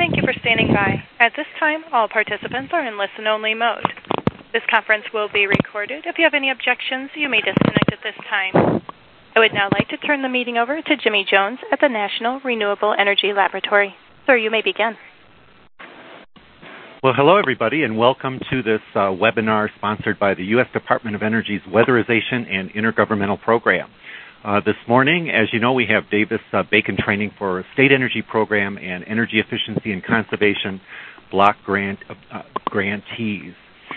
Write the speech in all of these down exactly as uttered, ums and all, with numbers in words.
Thank you for standing by. At this time, all participants are in listen-only mode. This conference will be recorded. If you have any objections, you may disconnect at this time. I would now like to turn the meeting over to Jimmy Jones at the National Renewable Energy Laboratory. Sir, you may begin. Well, hello, everybody, and welcome to this uh, webinar sponsored by the U S Department of Energy's Weatherization and Intergovernmental Program. Uh, this morning, as you know, we have Davis-Bacon uh, Training for State Energy Program and Energy Efficiency and Conservation Block Grant uh, grantees.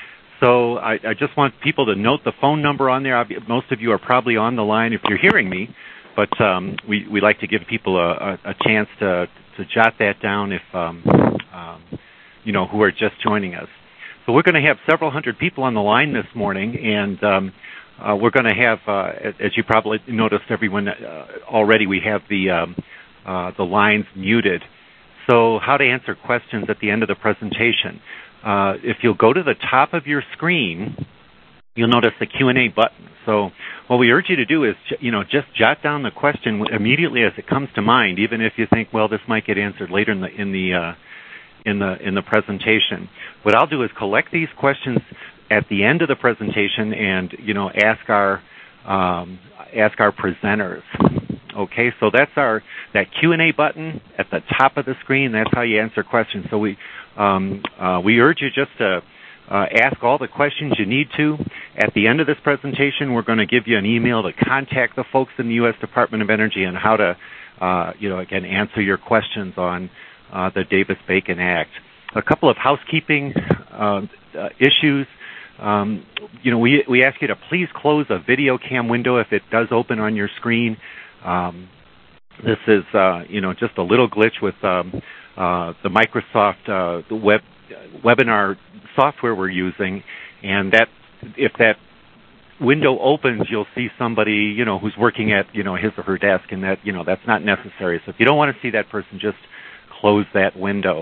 So I, I just want people to note the phone number on there. Most of you are probably on the line if you're hearing me, but um, we, we like to give people a, a, a chance to, to jot that down if, um, um, you know, who are just joining us. So we're going to have several hundred people on the line this morning, and um, uh, we're going to have, uh, as you probably noticed, everyone uh, already, we have the, um, uh, the lines muted. So how to answer questions at the end of the presentation. Uh, if you'll go to the top of your screen, you'll notice the Q and A button. So what we urge you to do is, you know, just jot down the question immediately as it comes to mind, even if you think, well, this might get answered later in the in the uh, in the in the presentation. What I'll do is collect these questions at the end of the presentation, and you know, ask our um, ask our presenters. Okay, so that's our that Q and A button at the top of the screen. That's how you answer questions. So we um, uh, we urge you just to uh, ask all the questions you need to. At the end of this presentation, we're going to give you an email to contact the folks in the U S Department of Energy on how to, uh, you know, again, answer your questions on uh, the Davis-Bacon Act. A couple of housekeeping uh, uh, issues. Um, you know, we we ask you to please close a video cam window if it does open on your screen. Um, this is, uh, you know, just a little glitch with um, uh, the Microsoft uh, the web webinar software we're using, and that if that window opens, you'll see somebody, you know, who's working at, you know, his or her desk, and that, you know, that's not necessary. So if you don't want to see that person, just close that window.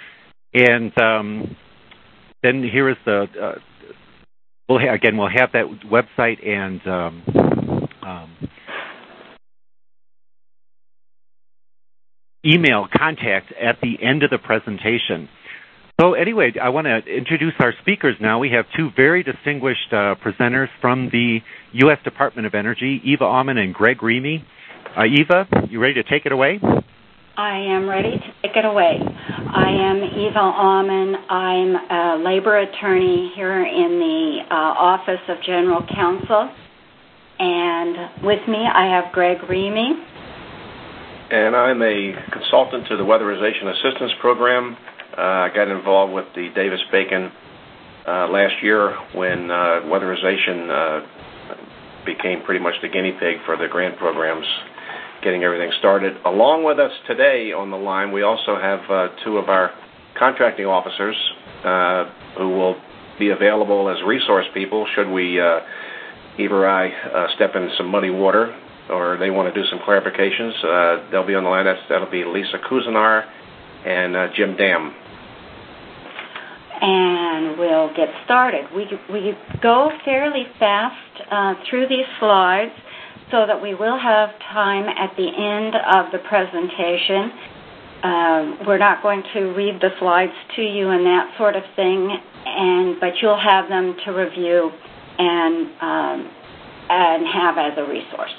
And um, then here is the, uh, we'll ha- again, we'll have that website and um, um, email contact at the end of the presentation. So anyway, I want to introduce our speakers now. We have two very distinguished uh, presenters from the U S Department of Energy, Eva Aumann and Greg Remy. Uh, Eva, you ready to take it away? I am ready to take it away. I am Eva Aumann. I'm a labor attorney here in the uh, Office of General Counsel. And with me, I have Greg Remy. And I'm a consultant to the Weatherization Assistance Program. Uh, I got involved with the Davis-Bacon uh, last year when uh, weatherization uh, became pretty much the guinea pig for the grant programs, getting everything started. Along with us today on the line, we also have uh, two of our contracting officers uh, who will be available as resource people should we, uh, Eva or I, uh, step in some muddy water or they want to do some clarifications. Uh, they'll be on the line. That's, that'll be Lisa Kuzinar and uh, Jim Dam. And we'll get started. We, we go fairly fast uh, through these slides so that we will have time at the end of the presentation. Um, we're not going to read the slides to you and that sort of thing, and but you'll have them to review and um, and have as a resource.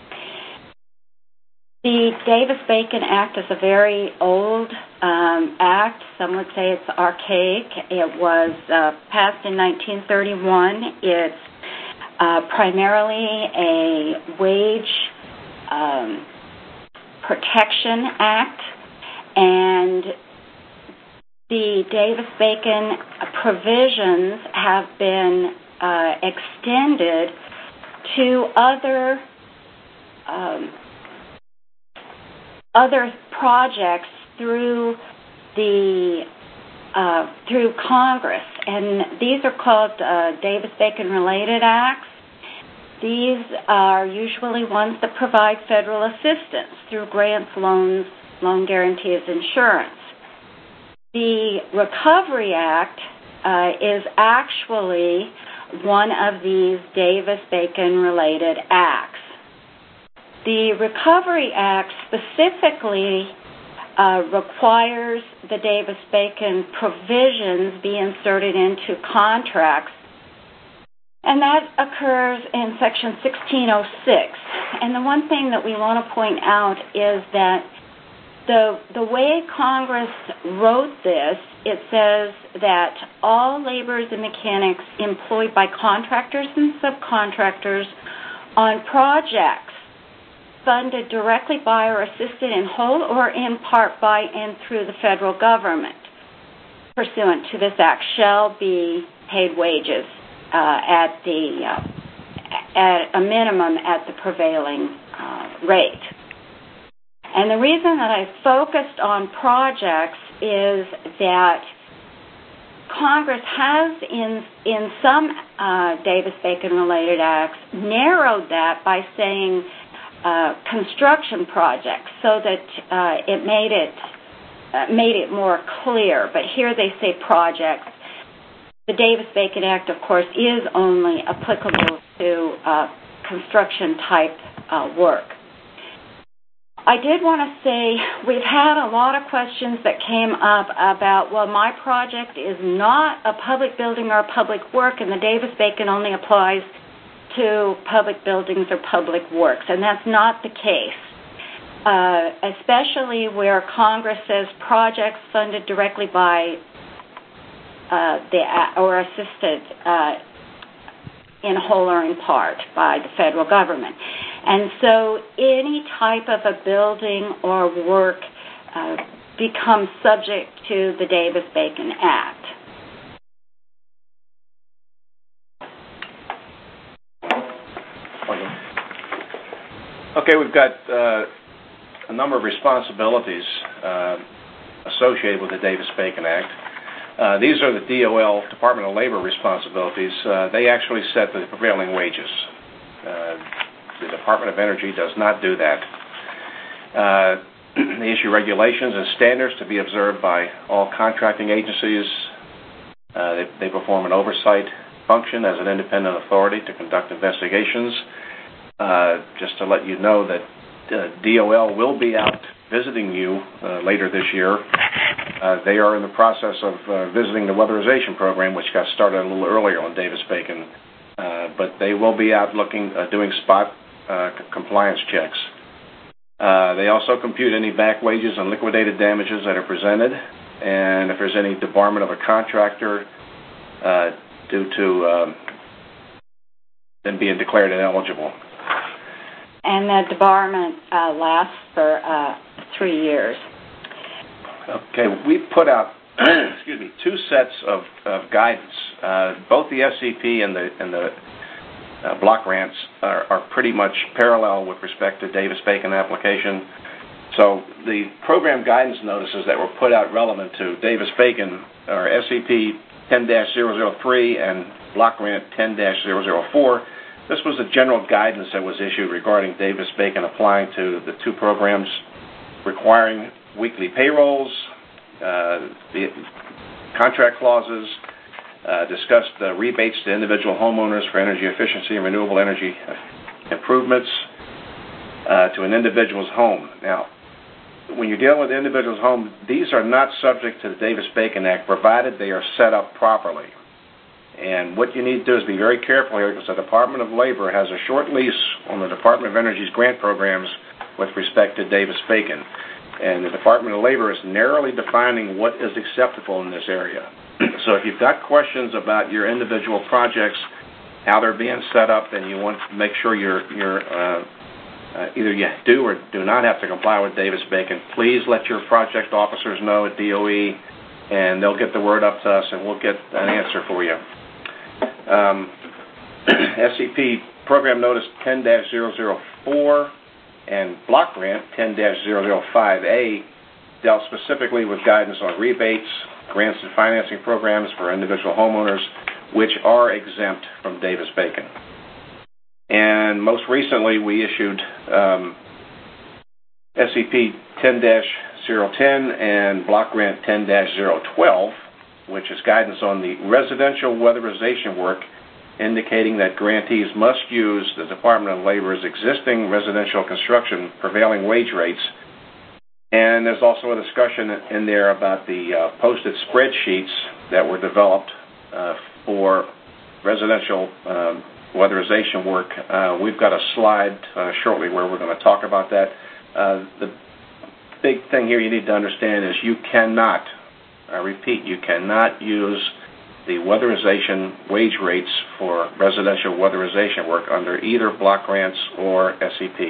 The Davis-Bacon Act is a very old um, act. Some would say it's archaic. It was uh, passed in nineteen thirty-one. It's uh, primarily a wage um, protection act, and the Davis-Bacon provisions have been uh, extended to other um, other projects through the uh, through Congress, and these are called uh, Davis-Bacon related acts. These are usually ones that provide federal assistance through grants, loans, loan guarantees, insurance. The Recovery Act uh, is actually one of these Davis-Bacon related acts. The Recovery Act specifically uh, requires the Davis-Bacon provisions be inserted into contracts, and that occurs in Section sixteen oh six. And the one thing that we want to point out is that the the way Congress wrote this, it says that all laborers and mechanics employed by contractors and subcontractors on projects funded directly by or assisted in whole or in part by and through the federal government pursuant to this act shall be paid wages uh, at the uh, at a minimum at the prevailing uh, rate. And the reason that I focused on projects is that Congress has, in in some uh, Davis-Bacon related acts, narrowed that by saying uh, construction projects, so that uh, it made it uh, made it more clear. But here they say projects. The Davis-Bacon Act, of course, is only applicable to uh, construction type uh, work. I did want to say we've had a lot of questions that came up about, well, my project is not a public building or a public work, and the Davis-Bacon only applies to public buildings or public works, and that's not the case, uh, especially where Congress says projects funded directly by uh, the or assisted uh, in whole or in part by the federal government. And so any type of a building or work uh, becomes subject to the Davis-Bacon Act. Okay, we've got uh, a number of responsibilities uh, associated with the Davis-Bacon Act. Uh, these are the D O L, Department of Labor responsibilities. Uh, they actually set the prevailing wages. Uh, The Department of Energy does not do that. Uh, they issue regulations and standards to be observed by all contracting agencies. Uh, they, they perform an oversight function as an independent authority to conduct investigations. Uh, just to let you know that uh, D O L will be out visiting you uh, later this year. Uh, they are in the process of uh, visiting the weatherization program, which got started a little earlier on Davis-Bacon. Uh, but they will be out looking, uh, doing spot uh, c- compliance checks. Uh, they also compute any back wages and liquidated damages that are presented, and if there's any debarment of a contractor uh, due to um, them being declared ineligible. And the debarment uh, lasts for uh, three years. Okay, we put out excuse me, two sets of, of guidance. Uh, both the S C P and the and the uh, block grants are, are pretty much parallel with respect to Davis-Bacon application. So the program guidance notices that were put out relevant to Davis-Bacon are S C P ten dash zero zero three and block grant ten dash zero zero four. This was the general guidance that was issued regarding Davis-Bacon applying to the two programs, requiring weekly payrolls, uh, the contract clauses, uh, discussed uh, rebates to individual homeowners for energy efficiency and renewable energy improvements uh, to an individual's home. Now, when you're dealing with an individual's home, these are not subject to the Davis-Bacon Act, provided they are set up properly. And what you need to do is be very careful here, because the Department of Labor has a short lease on the Department of Energy's grant programs with respect to Davis-Bacon. And the Department of Labor is narrowly defining what is acceptable in this area. So if you've got questions about your individual projects, how they're being set up, and you want to make sure you're, you're uh, uh, either you do or do not have to comply with Davis-Bacon, please let your project officers know at D O E, and they'll get the word up to us, and we'll get an answer for you. Um, S C P Program Notice ten dash zero zero four and Block Grant ten dash zero zero five A dealt specifically with guidance on rebates, grants, and financing programs for individual homeowners, which are exempt from Davis-Bacon. And most recently, we issued um, S C P ten dash zero ten and Block Grant ten dash zero twelve, which is guidance on the residential weatherization work, indicating that grantees must use the Department of Labor's existing residential construction prevailing wage rates And there's also a discussion in there about the uh, posted spreadsheets that were developed uh, for residential um, weatherization work. Uh, we've got a slide uh, shortly where we're going to talk about that. Uh, the big thing here you need to understand is you cannot, I repeat, you cannot use the weatherization wage rates for residential weatherization work under either block grants or S E P.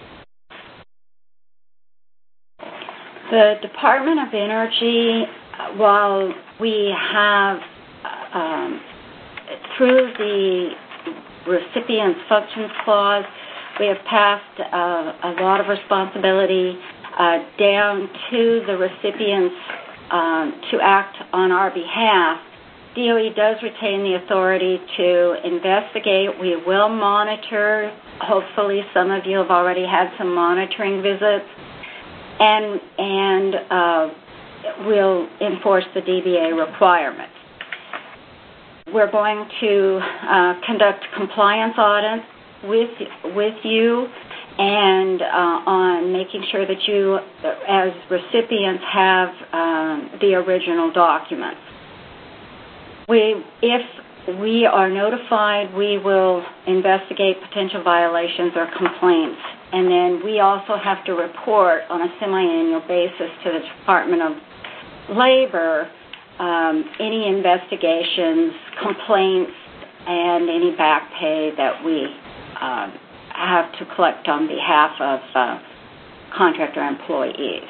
The Department of Energy, while we have, um, through the Recipient Functions Clause, we have passed uh, a lot of responsibility uh, down to the recipients um, to act on our behalf. D O E does retain the authority to investigate. We will monitor. Hopefully some of you have already had some monitoring visits. And, and uh, we'll enforce the D B A requirements. We're going to uh, conduct compliance audits with with you and uh, on making sure that you, as recipients, have um, the original documents. We, if we are notified, we will investigate potential violations or complaints. And then we also have to report on a semi-annual basis to the Department of Labor um, any investigations, complaints, and any back pay that we uh, have to collect on behalf of uh, contractor employees.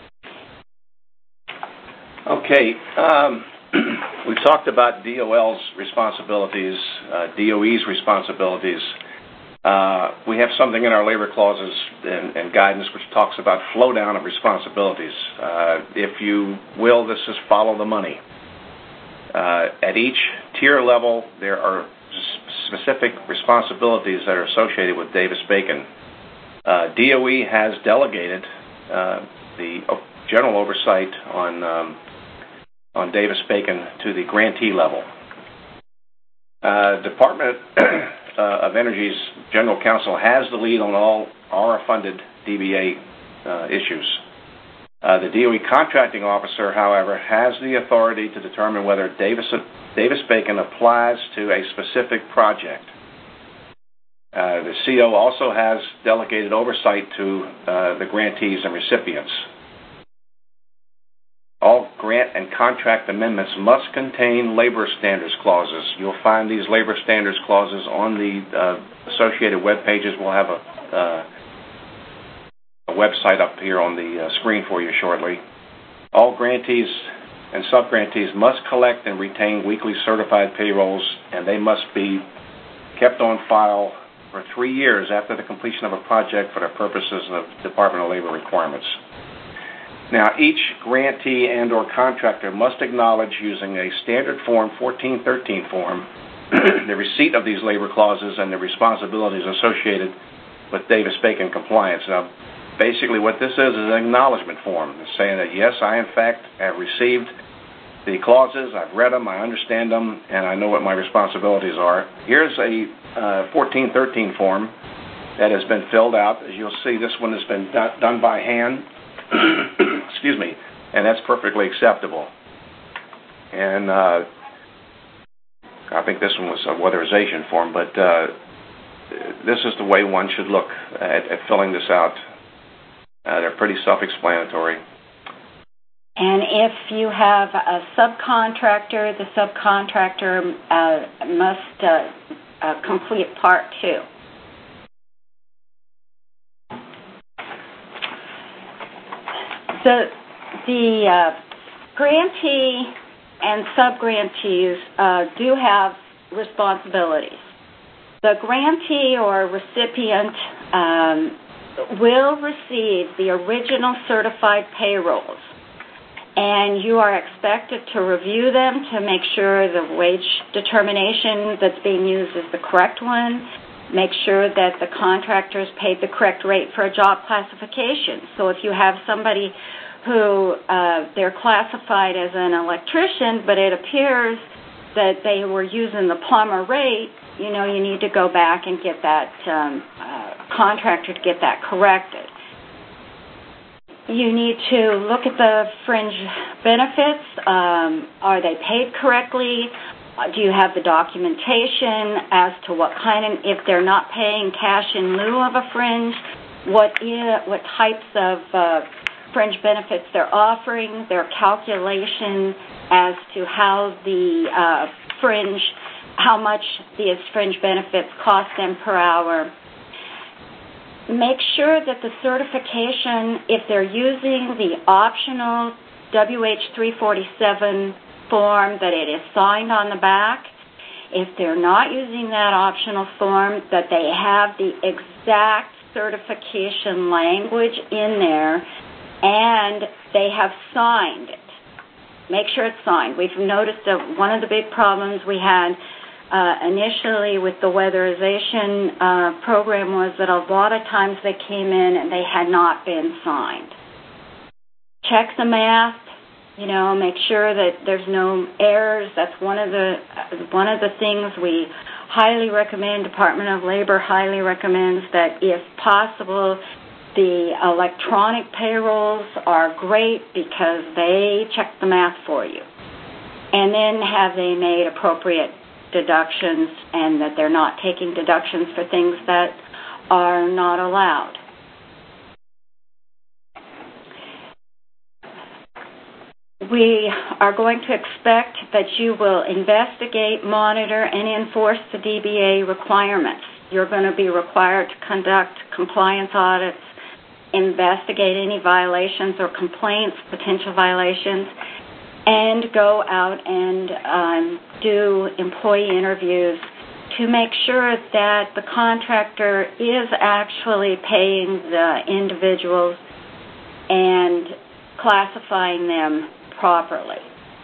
Okay. Um, we talked about D O L's responsibilities, uh, D O E's responsibilities. Uh, we have something in our labor clauses and, and guidance which talks about flow down of responsibilities. Uh, if you will, this is follow the money. Uh, at each tier level, there are specific responsibilities that are associated with Davis-Bacon. Uh, D O E has delegated uh, the general oversight on um, on Davis-Bacon to the grantee level. Uh, Department uh, of Energy's General Counsel has the lead on all A R A-funded D B A uh, issues. Uh, the D O E contracting officer, however, has the authority to determine whether Davis, Davis-Bacon applies to a specific project. Uh, the C O also has delegated oversight to uh, the grantees and recipients. All grant and contract amendments must contain labor standards clauses. You'll find these labor standards clauses on the uh, associated web pages. We'll have a, uh, a website up here on the uh, screen for you shortly. All grantees and sub-grantees must collect and retain weekly certified payrolls, and they must be kept on file for three years after the completion of a project for the purposes of Department of Labor requirements. Now, each grantee and or contractor must acknowledge using a standard form fourteen thirteen form the receipt of these labor clauses and the responsibilities associated with Davis-Bacon compliance. Now, basically what this is is an acknowledgement form. It's saying that, yes, I, in fact, have received the clauses, I've read them, I understand them, and I know what my responsibilities are. Here's a uh, fourteen thirteen form that has been filled out. As you'll see, this one has been do- done by hand. Excuse me, and that's perfectly acceptable. And uh, I think this one was a weatherization form, but uh, this is the way one should look at, at filling this out. Uh, they're pretty self-explanatory. And if you have a subcontractor, the subcontractor uh, must uh, uh, complete part two. The, the uh, grantee and sub-grantees uh, do have responsibilities. The grantee or recipient um, will receive the original certified payrolls, and you are expected to review them to make sure the wage determination that's being used is the correct one. Make sure that the contractors paid the correct rate for a job classification. So if you have somebody who uh, they're classified as an electrician, but it appears that they were using the plumber rate, you know, you need to go back and get that um, uh, contractor to get that corrected. you need to look at the fringe benefits. Um, are they paid correctly? Uh, do you have the documentation as to what kind of, if they're not paying cash in lieu of a fringe, what is, what types of uh, fringe benefits they're offering, their calculation as to how the uh, fringe, how much these fringe benefits cost them per hour. Make sure that the certification, if they're using the optional W H three forty-seven form, that it is signed on the back. If they're not using that optional form, that they have the exact certification language in there and they have signed it. Make sure it's signed. We've noticed that one of the big problems we had uh, initially with the weatherization uh, program was that a lot of times they came in and they had not been signed. Check the math. You know, make sure that there's no errors. That's one of the one of the things we highly recommend. Department of Labor highly recommends that, if possible, the electronic payrolls are great because they check the math for you. And then have they made appropriate deductions, and that they're not taking deductions for things that are not allowed. We are going to expect that you will investigate, monitor, and enforce the D B A requirements. You're going to be required to conduct compliance audits, investigate any violations or complaints, potential violations, and go out and um, do employee interviews to make sure that the contractor is actually paying the individuals and classifying them properly.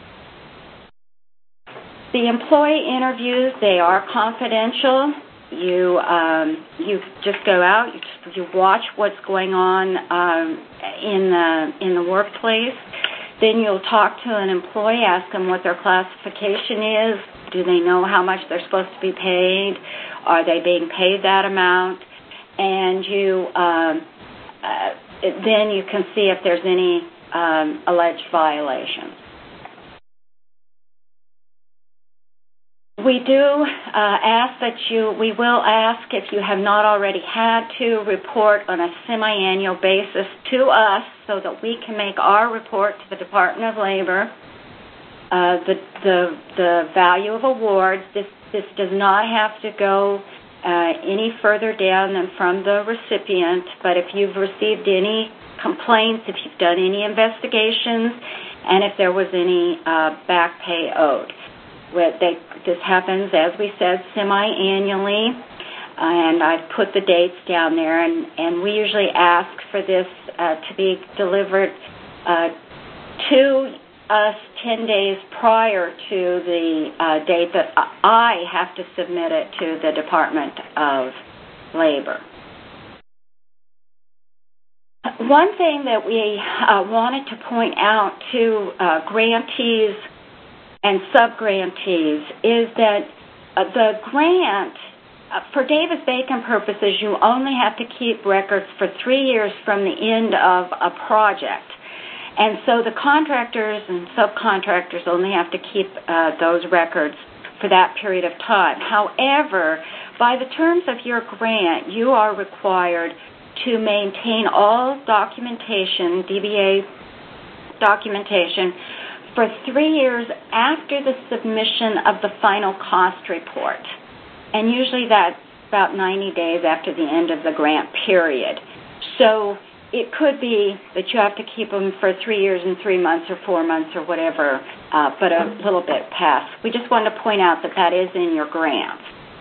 The employee interviews, they are confidential. You um, you just go out, you, just, you watch what's going on um, in the in the workplace. Then you'll talk to an employee, ask them what their classification is. Do they know how much they're supposed to be paid? Are they being paid that amount? And you um, uh, then you can see if there's any Um, alleged violations. We do uh, ask that you, we will ask if you have not already had to report on a semi-annual basis to us so that we can make our report to the Department of Labor. Uh, the, the, the value of awards, this, this does not have to go uh, any further down than from the recipient, but if you've received any complaints, if you've done any investigations, and if there was any uh, back pay owed. They, this happens, as we said, semi-annually, and I've put the dates down there, and, and we usually ask for this uh, to be delivered uh, to us ten days prior to the uh, date that I have to submit it to the Department of Labor. One thing that we uh, wanted to point out to uh, grantees and sub-grantees is that uh, the grant, uh, for Davis-Bacon purposes, you only have to keep records for three years from the end of a project. And so the contractors and subcontractors only have to keep uh, those records for that period of time. However, by the terms of your grant, you are required to maintain all documentation, D B A documentation, for three years after the submission of the final cost report. And usually that's about ninety days after the end of the grant period. So it could be that you have to keep them for three years and three months or four months or whatever, uh, but a little bit past. We just wanted to point out that that is in your grant.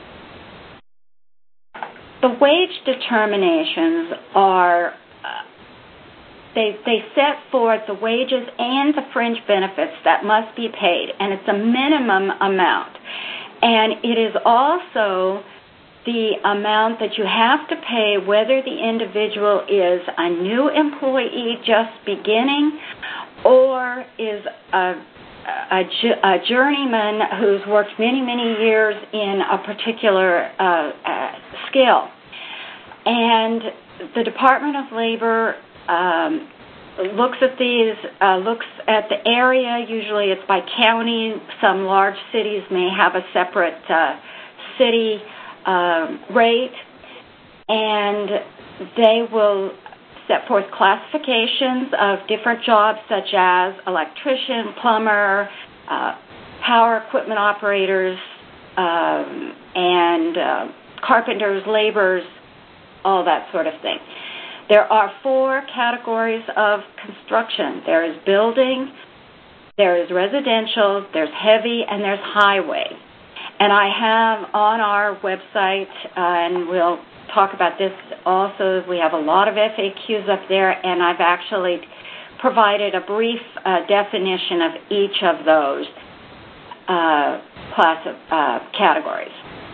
The wage determinations are, uh, they, they set forth the wages and the fringe benefits that must be paid, and it's a minimum amount. And it is also the amount that you have to pay whether the individual is a new employee just beginning or is a, a, a journeyman who's worked many, many years in a particular uh, uh, skill. And the Department of Labor um, looks at these, uh, looks at the area. Usually it's by county. Some large cities may have a separate uh, city uh, rate, and they will set forth classifications of different jobs such as electrician, plumber, uh, power equipment operators, um, and uh, carpenters, laborers, all that sort of thing. There are four categories of construction. There is building, there is residential, there's heavy, and there's highway. And I have on our website, uh, and we'll talk about this also, we have a lot of F A Qs up there, and I've actually provided a brief uh, definition of each of those uh, class of uh, categories.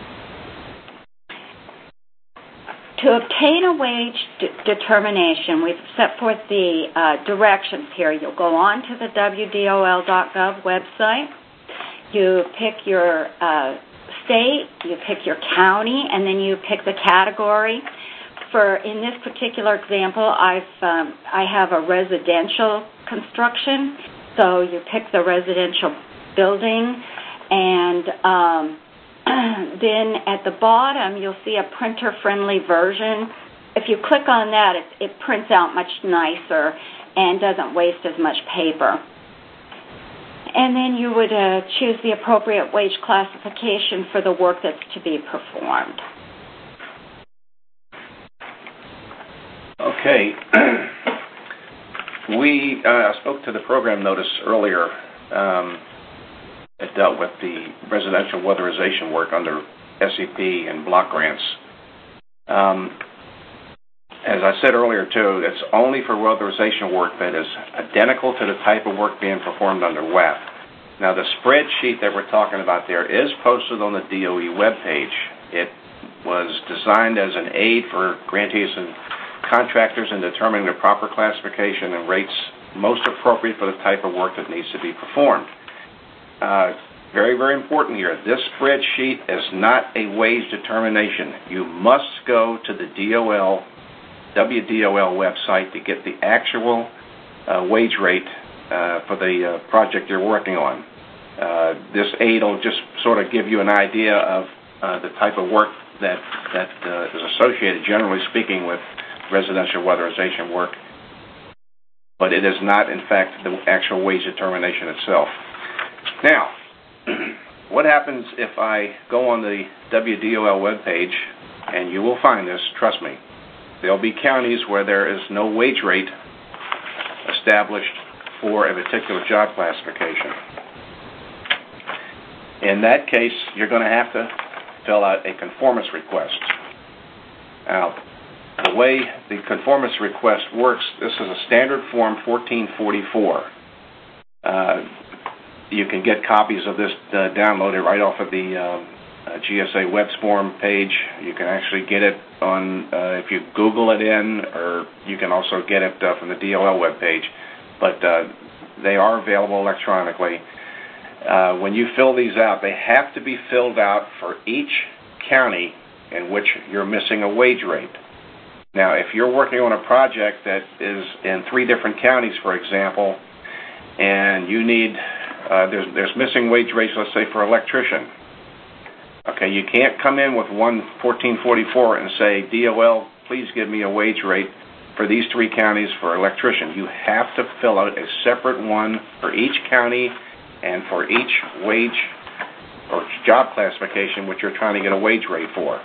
To obtain a wage de- determination, we've set forth the uh, directions here. You'll go on to the W D O L dot gov website. You pick your uh, state, you pick your county, and then you pick the category. For in this particular example, I've um, I have a residential construction, so you pick the residential building, and um, then at the bottom you'll see a printer-friendly version. If you click on that, it, it prints out much nicer and doesn't waste as much paper. And then you would uh, choose the appropriate wage classification for the work that's to be performed. Okay. we uh, spoke to the program notice earlier. Um, it dealt with the residential weatherization work under S E P and block grants. Um, as I said earlier, too, it's only for weatherization work that is identical to the type of work being performed under W E P. Now, the spreadsheet that we're talking about there is posted on the D O E webpage. It was designed as an aid for grantees and contractors in determining the proper classification and rates most appropriate for the type of work that needs to be performed. Uh, very, very important here. This spreadsheet is not a wage determination. You must go to the D O L, W D O L website to get the actual uh, wage rate uh, for the uh, project you're working on. Uh, this aid will just sort of give you an idea of uh, the type of work that, that uh, is associated, generally speaking, with residential weatherization work, but it is not, in fact, the actual wage determination itself. Now, what happens if I go on the W D O L webpage, and you will find this, trust me, there'll be counties where there is no wage rate established for a particular job classification. In that case, you're going to have to fill out a conformance request. Now, the way the conformance request works, this is a standard form fourteen forty-four. Uh, you can get copies of this uh, downloaded right off of the um, uh, G S A WebSform page. You can actually get it on, uh, if you Google it in, or you can also get it uh, from the D O L webpage. But uh, they are available electronically. Uh, when you fill these out, they have to be filled out for each county in which you're missing a wage rate. Now, if you're working on a project that is in three different counties, for example, and you need, uh, there's, there's missing wage rates, let's say, for electrician. Okay, you can't come in with one fourteen forty-four and say, D O L, please give me a wage rate for these three counties for electrician. You have to fill out a separate one for each county and for each wage or job classification which you're trying to get a wage rate for.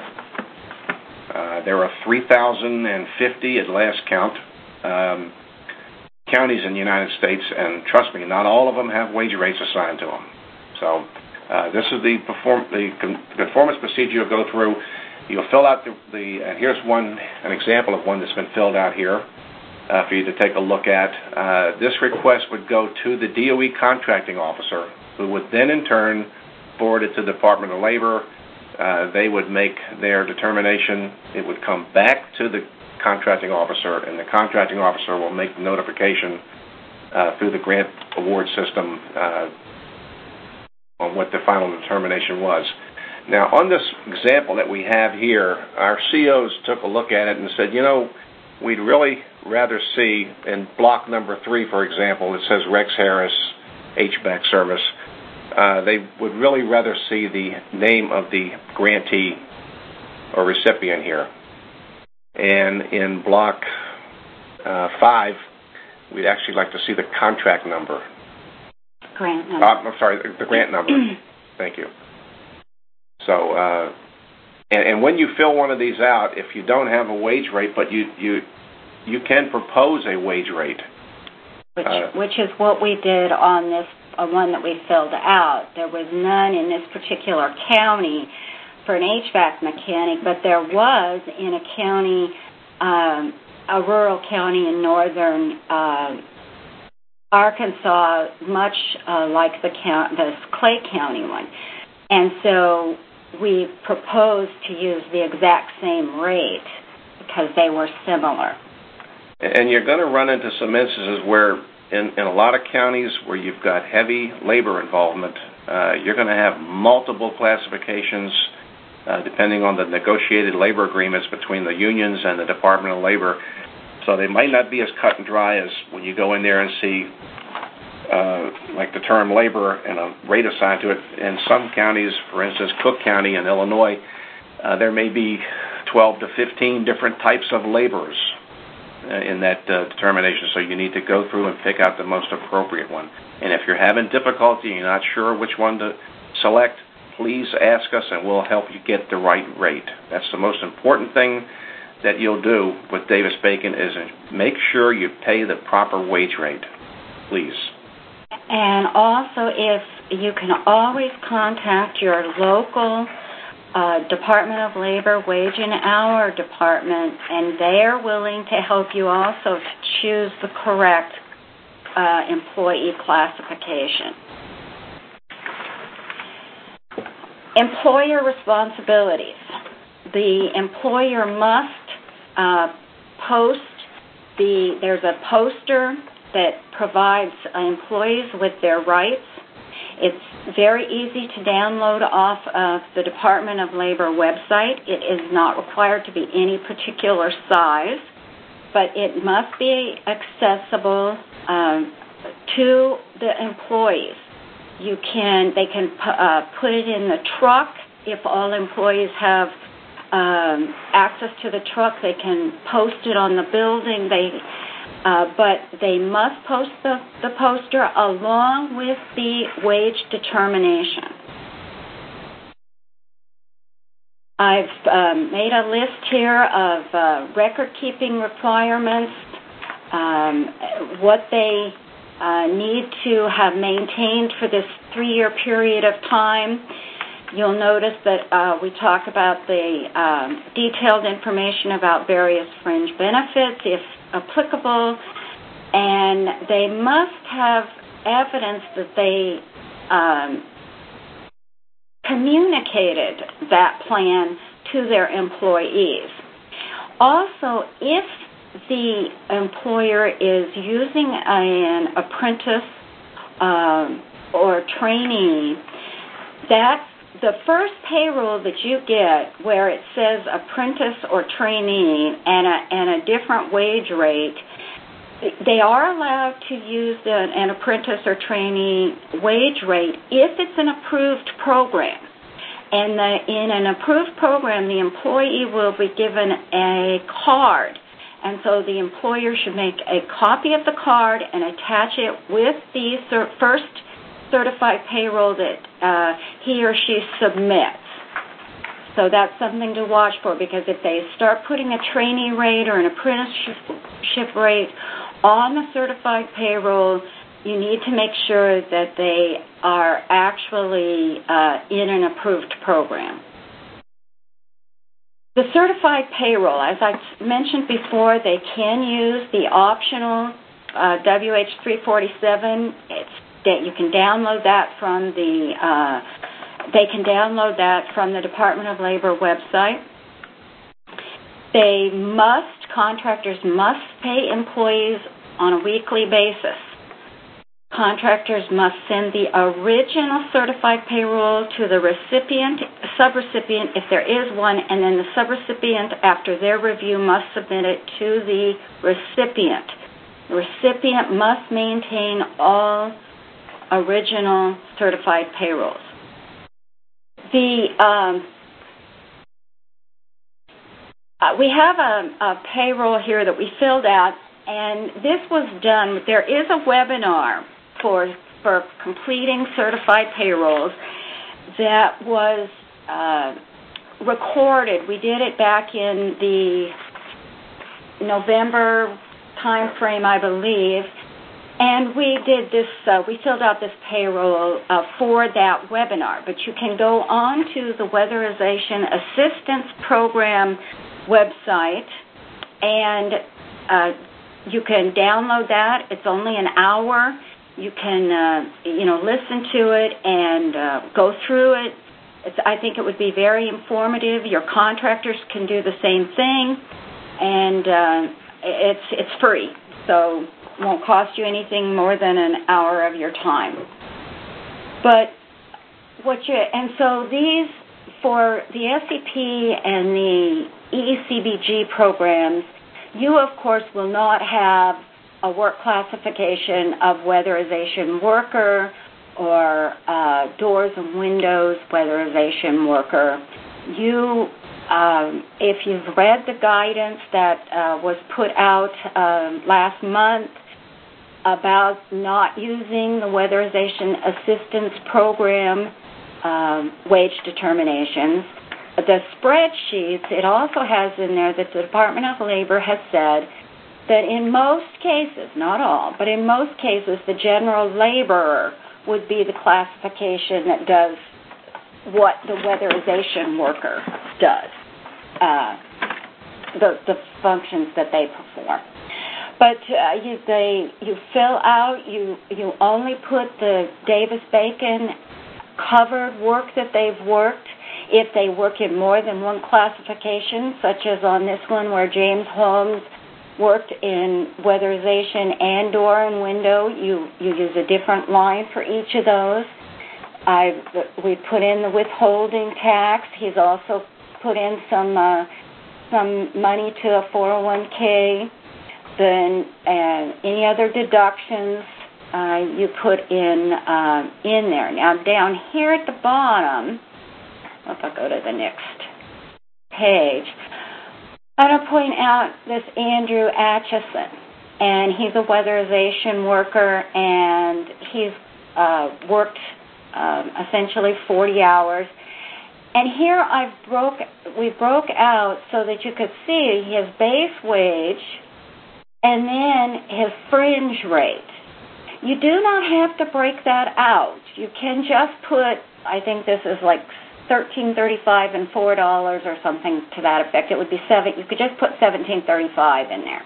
Uh, there are three thousand fifty at last count um, counties in the United States, and trust me, not all of them have wage rates assigned to them. So uh, this is the, perform- the conformance procedure you'll go through. You'll fill out the, the and here's one an example of one that's been filled out here uh, for you to take a look at. Uh, this request would go to the D O E contracting officer, who would then in turn forward it to the Department of Labor. Uh, they would make their determination. It would come back to the contracting officer, and the contracting officer will make the notification uh, through the grant award system uh, on what the final determination was. Now, on this example that we have here, our C Os took a look at it and said, you know, we'd really rather see in block number three, for example, it says Rex Harris H V A C service. Uh, they would really rather see the name of the grantee or recipient here. And in block uh, five, we'd actually like to see the contract number. Grant number. Uh, I'm sorry, the grant number. Thank you. So, uh, and, and when you fill one of these out, if you don't have a wage rate, but you you you can propose a wage rate. Which, uh, which is what we did on this uh, one that we filled out. There was none in this particular county for an H V A C mechanic, but there was in a county, um, a rural county in northern uh, Arkansas, much uh, like the, count, the Clay County one. And so we proposed to use the exact same rate because they were similar. And you're going to run into some instances where in, in a lot of counties where you've got heavy labor involvement, uh, you're going to have multiple classifications uh, depending on the negotiated labor agreements between the unions and the Department of Labor. So they might not be as cut and dry as when you go in there and see uh, like the term labor and a rate assigned to it. In some counties, for instance, Cook County in Illinois, uh, there may be twelve to fifteen different types of laborers in that uh, determination, so you need to go through and pick out the most appropriate one. And if you're having difficulty and you're not sure which one to select, please ask us and we'll help you get the right rate. That's the most important thing that you'll do with Davis-Bacon is make sure you pay the proper wage rate, please. And also, if you can always contact your local Uh, Department of Labor Wage and Hour Department, and they're willing to help you also to choose the correct uh, employee classification. Employer responsibilities. The employer must uh, post the, there's a poster that provides employees with their rights. It's very easy to download off of the Department of Labor website. It is not required to be any particular size, but it must be accessible um, to the employees. You can, they can uh, put it in the truck. If all employees have um, access to the truck, they can post it on the building. They Uh, but they must post the, the poster along with the wage determination. I've um, made a list here of uh, record-keeping requirements, um, what they uh, need to have maintained for this three-year period of time. You'll notice that uh, we talk about the um, detailed information about various fringe benefits, if applicable, and they must have evidence that they um, communicated that plan to their employees. Also, if the employer is using an apprentice um, or trainee, that the first payroll that you get where it says apprentice or trainee and a, and a different wage rate, they are allowed to use the, an apprentice or trainee wage rate if it's an approved program. And the, in an approved program, the employee will be given a card. And so the employer should make a copy of the card and attach it with the cer- first certified payroll that uh, he or she submits. So that's something to watch for, because if they start putting a trainee rate or an apprenticeship rate on the certified payroll, you need to make sure that they are actually uh, in an approved program. The certified payroll, as I mentioned before, they can use the optional uh, W H three forty-seven. It's that you can download that from the. Uh, they can download that from the Department of Labor website. They must, contractors must pay employees on a weekly basis. contractors must send the original certified payroll to the recipient, subrecipient, if there is one, and then the subrecipient, after their review, must submit it to the recipient. The recipient must maintain all original certified payrolls. The um, uh, we have a, a payroll here that we filled out, and this was done. There is a webinar for for completing certified payrolls that was uh, recorded. We did it back in the November time frame, I believe, and we did this. Uh, we filled out this payroll uh, for that webinar. But you can go on to the Weatherization Assistance Program website, and uh, you can download that. It's only an hour. You can, uh, you know, listen to it and uh, go through it. It's, I think it would be very informative. Your contractors can do the same thing, and uh, it's it's free, so it won't cost you anything more than an hour of your time. But what you and so these for the S E P and the E E C B G programs, you of course will not have a work classification of weatherization worker or uh, doors and windows weatherization worker. You, um, if you've read the guidance that uh, was put out uh, last month about not using the Weatherization Assistance Program um, wage determinations, the spreadsheets, it also has in there that the Department of Labor has said that in most cases, not all, but in most cases, the general laborer would be the classification that does what the weatherization worker does, uh, the, the functions that they perform. But uh, you, they, you fill out, you, you only put the Davis-Bacon covered work that they've worked. If they work in more than one classification, such as on this one where James Holmes worked in weatherization and door and window, you, you use a different line for each of those. I we put in the withholding tax. He's also put in some uh, some money to a four oh one k. Then uh, any other deductions uh, you put in uh, in there. Now down here at the bottom, if I go to the next page, I want to point out this Andrew Atchison, and he's a weatherization worker, and he's uh, worked um, essentially forty hours. And here I broke, we broke out so that you could see his base wage and then his fringe rate. You do not have to break that out. You can just put, I think this is like thirteen thirty-five and four dollars or something to that effect. It would be seven. You could just put seventeen thirty-five in there,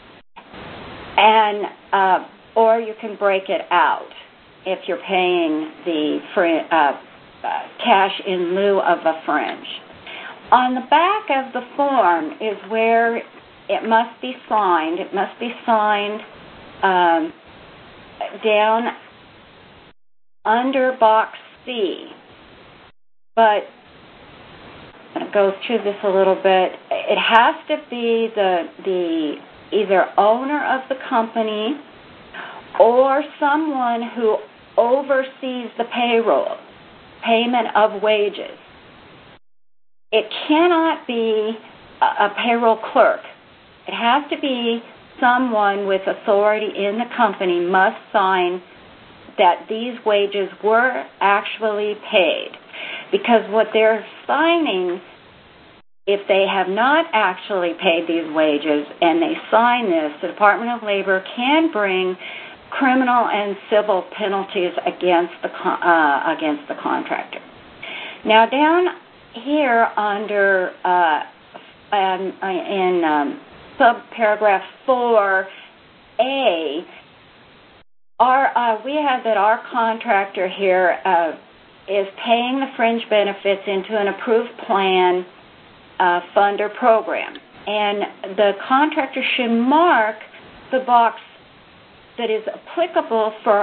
and uh, or you can break it out if you're paying the fr- uh, uh, cash in lieu of a fringe. On the back of the form is where it must be signed. It must be signed um, down under box C. But I'm going to go through this a little bit. It has to be the the either owner of the company or someone who oversees the payroll, payment of wages. It cannot be a, a payroll clerk. It has to be someone with authority in the company must sign that these wages were actually paid. Because what they're signing, if they have not actually paid these wages and they sign this, the Department of Labor can bring criminal and civil penalties against the uh, against the contractor. Now down here under uh, um, in um, subparagraph four A, our uh, we have that our contractor here uh, is paying the fringe benefits into an approved plan, uh, fund, or program. And the contractor should mark the box that is applicable for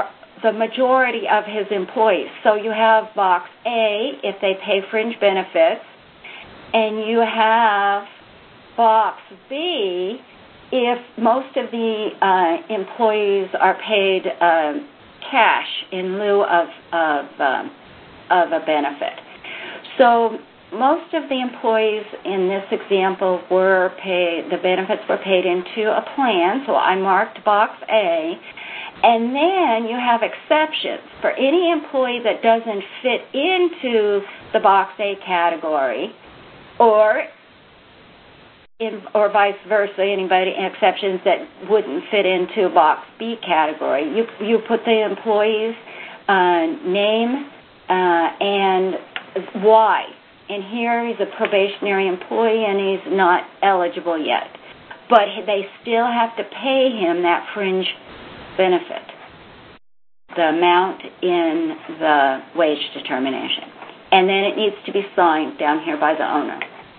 the majority of his employees. So you have box A if they pay fringe benefits, and you have box B if most of the uh, employees are paid uh, cash in lieu of of, um, of a benefit. So most of the employees in this example were paid, the benefits were paid into a plan, so I marked box A. And then you have exceptions. For any employee that doesn't fit into the box A category, or in, or vice versa, anybody exceptions that wouldn't fit into box B category, you you put the employee's uh, name uh, and why. And here he's a probationary employee and he's not eligible yet, but they still have to pay him that fringe benefit, the amount in the wage determination. And then it needs to be signed down here by the owner.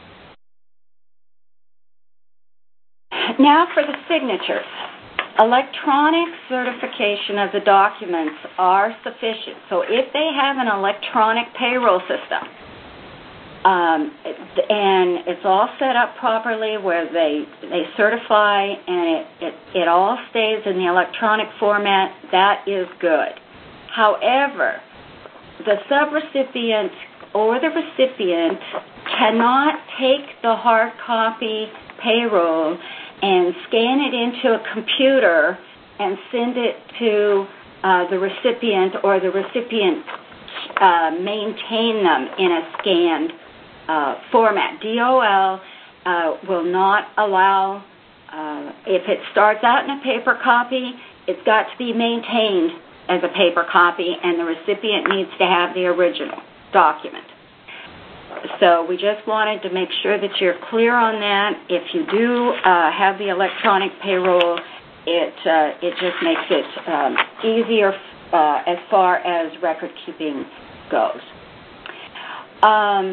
Now for the signatures. Electronic certification of the documents are sufficient. So if they have an electronic payroll system, Um, and it's all set up properly where they they certify and it, it, it all stays in the electronic format, that is good. However, the subrecipient or the recipient cannot take the hard copy payroll and scan it into a computer and send it to uh, the recipient, or the recipient uh, maintain them in a scanned Uh, format. D O L uh, will not allow, uh, if it starts out in a paper copy, it's got to be maintained as a paper copy, and the recipient needs to have the original document. So we just wanted to make sure that you're clear on that. If you do uh, have the electronic payroll, it uh, it just makes it um, easier uh, as far as record keeping goes. Um,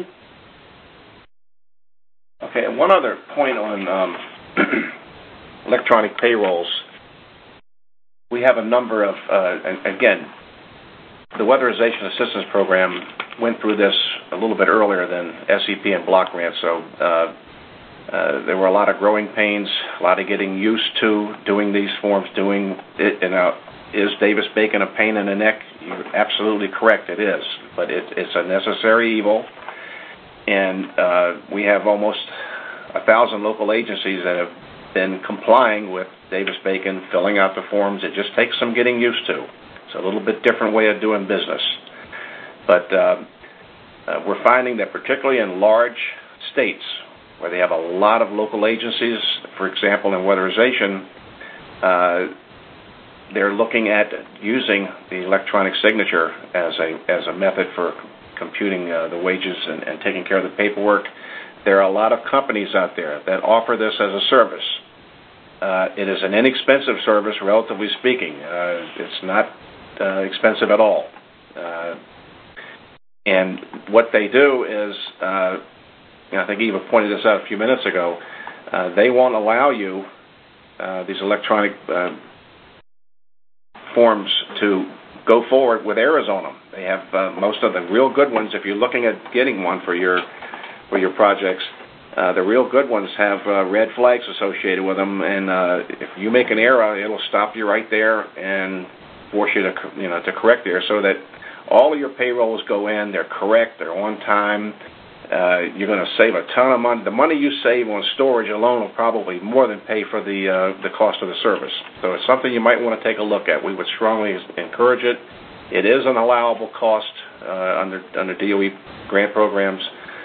Okay, and one other point on um, electronic payrolls. We have a number of, uh, and again, the Weatherization Assistance Program went through this a little bit earlier than S E P and block grants, so uh, uh, there were a lot of growing pains, a lot of getting used to doing these forms, doing it. And uh, is Davis-Bacon a pain in the neck? You're absolutely correct, it is, but it, it's a necessary evil. And uh, we have almost a thousand local agencies that have been complying with Davis-Bacon, filling out the forms. It just takes some getting used to. It's a little bit different way of doing business. But uh, uh, we're finding that particularly in large states where they have a lot of local agencies, for example, in weatherization, uh, they're looking at using the electronic signature as a as a method for computing uh, the wages and, and taking care of the paperwork. There are a lot of companies out there that offer this as a service. Uh, it is an inexpensive service, relatively speaking. Uh, it's not uh, expensive at all. Uh, and what they do is, uh, you know, I think Eva pointed this out a few minutes ago, uh, they won't allow you, uh, these electronic uh, forms, to go forward with errors on them. They have uh, most of the real good ones. If you're looking at getting one for your for your projects, uh, the real good ones have uh, red flags associated with them, and uh, if you make an error, it'll stop you right there and force you to you know to correct the error, so that all of your payrolls go in, they're correct, they're on time. Uh, you're going to save a ton of money. The money you save on storage alone will probably more than pay for the uh, the cost of the service. So it's something you might want to take a look at. We would strongly encourage it. It is an allowable cost uh, under under D O E grant programs.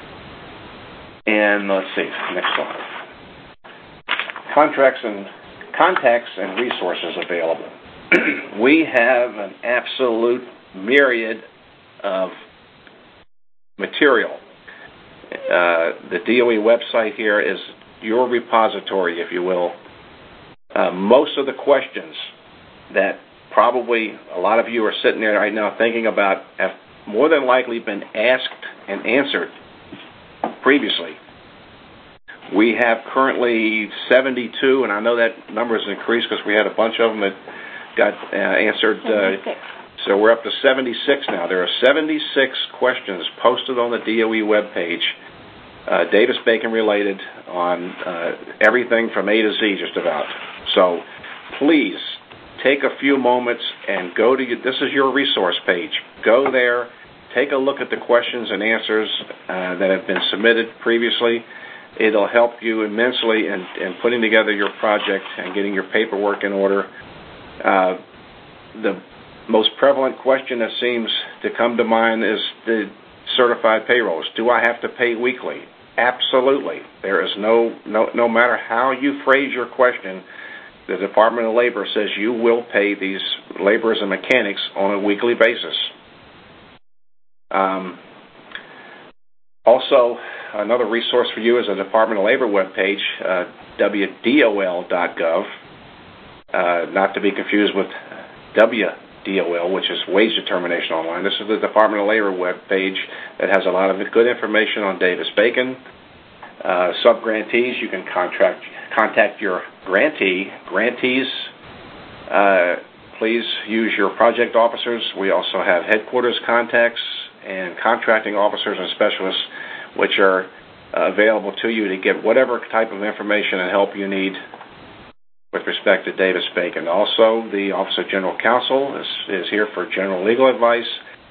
And let's see, next slide. Contracts and contacts and resources available. We have an absolute myriad of material. Uh, the D O E website here is your repository, if you will. Uh, most of the questions that probably a lot of you are sitting there right now thinking about have more than likely been asked and answered previously. We have currently seventy-two, and I know that number has increased because we had a bunch of them that got uh, answered uh, So we're up to seventy-six now. There are seventy-six questions posted on the D O E webpage, uh, Davis-Bacon related, on uh, everything from A to Z just about. So please take a few moments and go to, this is your resource page. Go there, take a look at the questions and answers uh, that have been submitted previously. It'll help you immensely in, in putting together your project and getting your paperwork in order. Uh, the most prevalent question that seems to come to mind is the certified payrolls. Do I have to pay weekly? Absolutely. There is no, no, no matter how you phrase your question, the Department of Labor says you will pay these laborers and mechanics on a weekly basis. Um, also, another resource for you is the Department of Labor webpage, uh, W D O L dot gov, uh, not to be confused with W D O L, which is Wage Determination Online. This is the Department of Labor webpage that has a lot of good information on Davis-Bacon. Uh, sub-grantees, you can contract, contact your grantee. Grantees, uh, please use your project officers. We also have headquarters contacts and contracting officers and specialists, which are uh, available to you to get whatever type of information and help you need with respect to Davis-Bacon. Also, the Office of General Counsel is, is here for general legal advice.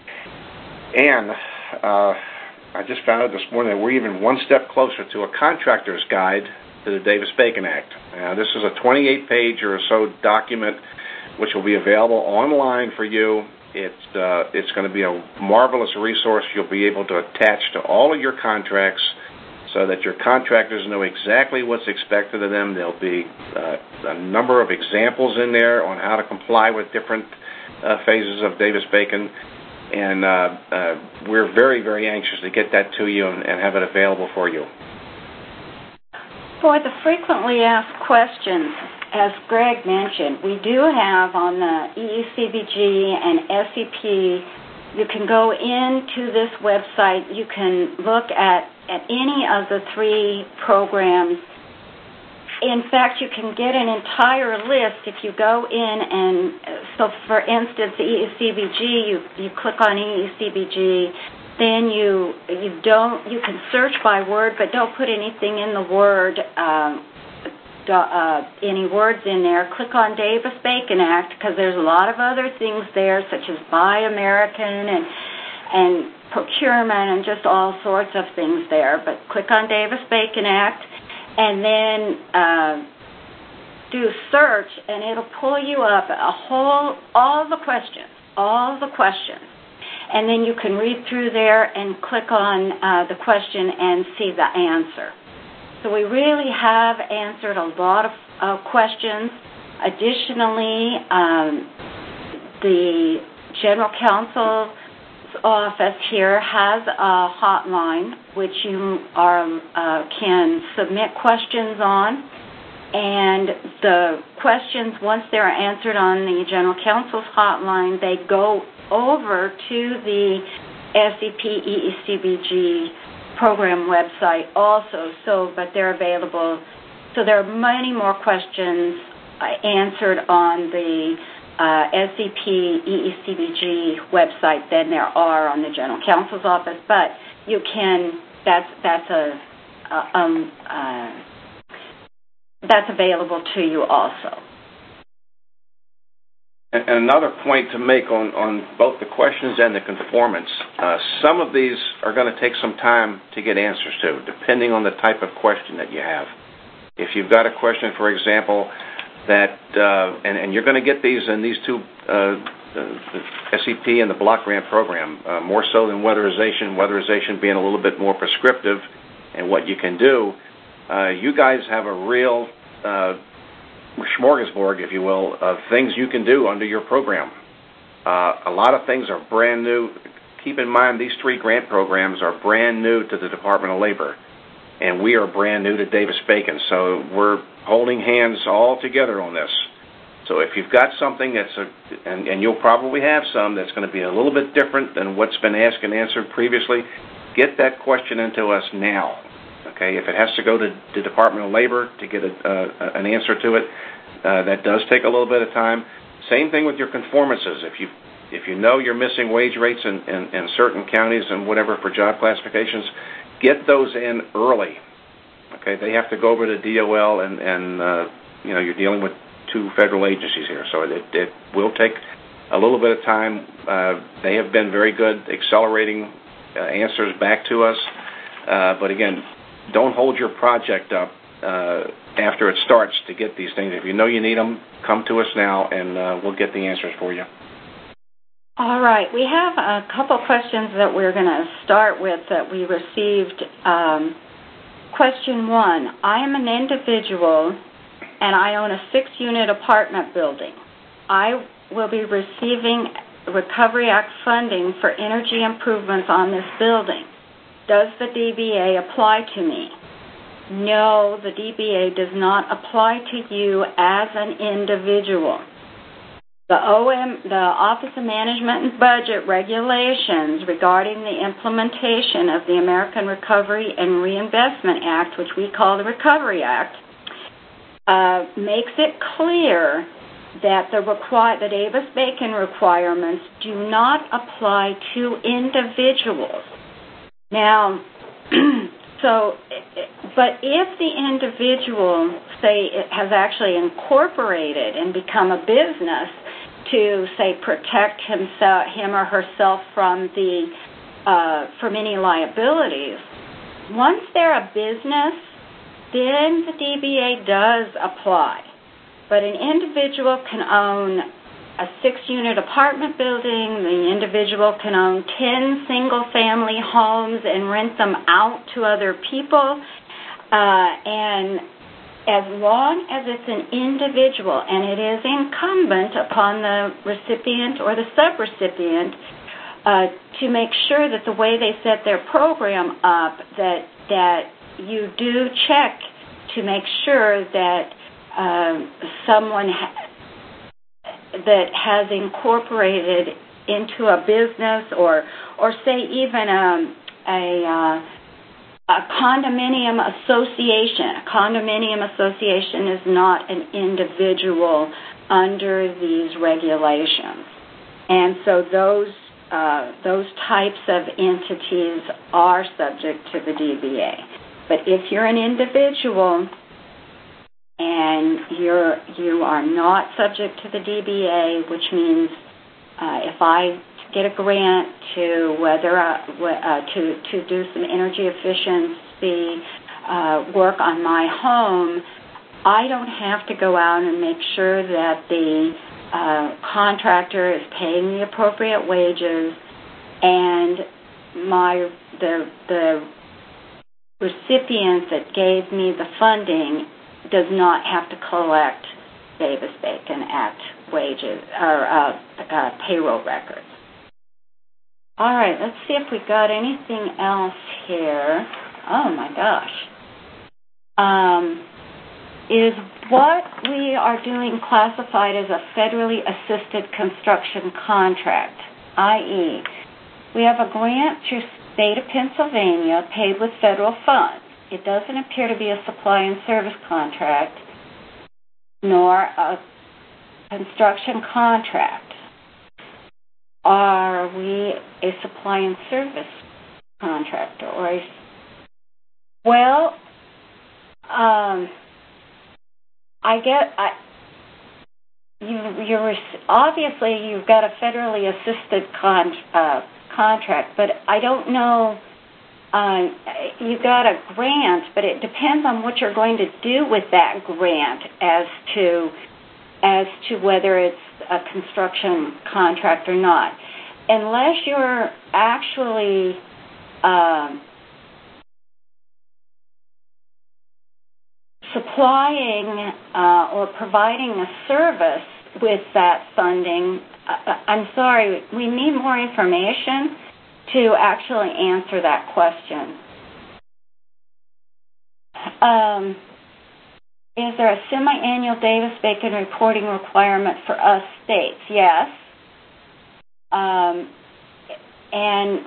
And uh, I just found out this morning that we're even one step closer to a contractor's guide to the Davis-Bacon Act. Now, this is a twenty-eight page or so document which will be available online for you. It's, uh, it's going to be a marvelous resource you'll be able to attach to all of your contracts so that your contractors know exactly what's expected of them. There'll be uh, a number of examples in there on how to comply with different uh, phases of Davis-Bacon. And uh, uh, we're very, very anxious to get that to you and, and have it available for you. For the frequently asked questions, as Greg mentioned, we do have on the E E C B G and S E P, you can go into this website, you can look at, at any of the three programs. In fact, you can get an entire list if you go in and, so for instance, the E E C B G, you, you click on E E C B G, then you you don't, you can search by word, but don't put anything in the word, um, uh, any words in there. Click on Davis-Bacon Act, because there's a lot of other things there, such as Buy American and, and procurement and just all sorts of things there. But click on Davis-Bacon Act, and then uh, do search, and it'll pull you up a whole, all the questions, all the questions. And then you can read through there and click on uh, the question and see the answer. So we really have answered a lot of uh, questions. Additionally, um, the General Counsel's office here has a hotline which you are uh, can submit questions on, and the questions, once they're answered on the General Counsel's hotline, they go over to the S E P E E C B G program website also, so but they're available. So there are many more questions uh, answered on the Uh, S E P E E C B G website than there are on the General Counsel's office, but you can. That's that's a uh, um uh, that's available to you also. And another point to make on, on both the questions and the conformance, uh, some of these are going to take some time to get answers to, depending on the type of question that you have. If you've got a question, for example, that, uh, and, and you're going to get these in these two, uh, the S E P and the block grant program, uh, more so than weatherization, weatherization being a little bit more prescriptive in what you can do. Uh, you guys have a real uh, smorgasbord, if you will, of things you can do under your program. Uh, a lot of things are brand new. Keep in mind, these three grant programs are brand new to the Department of Labor, and we are brand new to Davis-Bacon, so we're holding hands all together on this. So if you've got something that's, a, and, and you'll probably have some, that's going to be a little bit different than what's been asked and answered previously, get that question into us now. Okay, if it has to go to the Department of Labor to get a, uh, an answer to it, uh, that does take a little bit of time. Same thing with your conformances. If you if you know you're missing wage rates in, in, in certain counties and whatever for job classifications, get those in early. Okay, they have to go over to D O L, and, and uh, you know, you're dealing with two federal agencies here, so it, it will take a little bit of time. Uh, they have been very good accelerating uh, answers back to us. Uh, but again, don't hold your project up uh, after it starts to get these things. If you know you need them, come to us now, and uh, we'll get the answers for you. All right. We have a couple questions that we're going to start with that we received. Um, question one, I am an individual, and I own a six-unit apartment building. I will be receiving Recovery Act funding for energy improvements on this building. Does the D B A apply to me? No, the D B A does not apply to you as an individual. The O M, the Office of Management and Budget regulations regarding the implementation of the American Recovery and Reinvestment Act, which we call the Recovery Act, uh, makes it clear that the, require, the Davis-Bacon requirements do not apply to individuals. Now, so, but if the individual, say, it has actually incorporated and become a business to, say, protect himself, him or herself from the uh, from any liabilities, once they're a business, then the D B A does apply. But an individual can own a six-unit apartment building. The individual can own ten single-family homes and rent them out to other people. Uh, and as long as it's an individual, and it is incumbent upon the recipient or the subrecipient uh, to make sure that the way they set their program up, that that you do check to make sure that uh, someone ha- that has incorporated into a business, or or say even a a, uh, a condominium association. A condominium association is not an individual under these regulations, and so those uh, those types of entities are subject to the D B A. But if you're an individual and you're you are not subject to the D B A, which means uh, if I get a grant to whether uh, uh, to to do some energy efficiency uh, work on my home, I don't have to go out and make sure that the uh, contractor is paying the appropriate wages, and my the the recipient that gave me the funding does not have to collect Davis-Bacon Act wages or uh, uh, payroll records. All right, let's see if we got anything else here. Oh my gosh. Um, is what we are doing classified as a federally assisted construction contract, that is, we have a grant through state of Pennsylvania paid with federal funds. It doesn't appear to be a supply and service contract, nor a construction contract. Are we a supply and service contractor? Or a, well, um, I get, I, you, you're obviously you've got a federally assisted con, uh, contract, but I don't know. Uh, you got a grant, but it depends on what you're going to do with that grant as to as to whether it's a construction contract or not. Unless you're actually um, supplying uh, or providing a service with that funding, uh, I'm sorry, we need more information to actually answer that question. Um, is there a semi-annual Davis-Bacon reporting requirement for us states? Yes. Um, and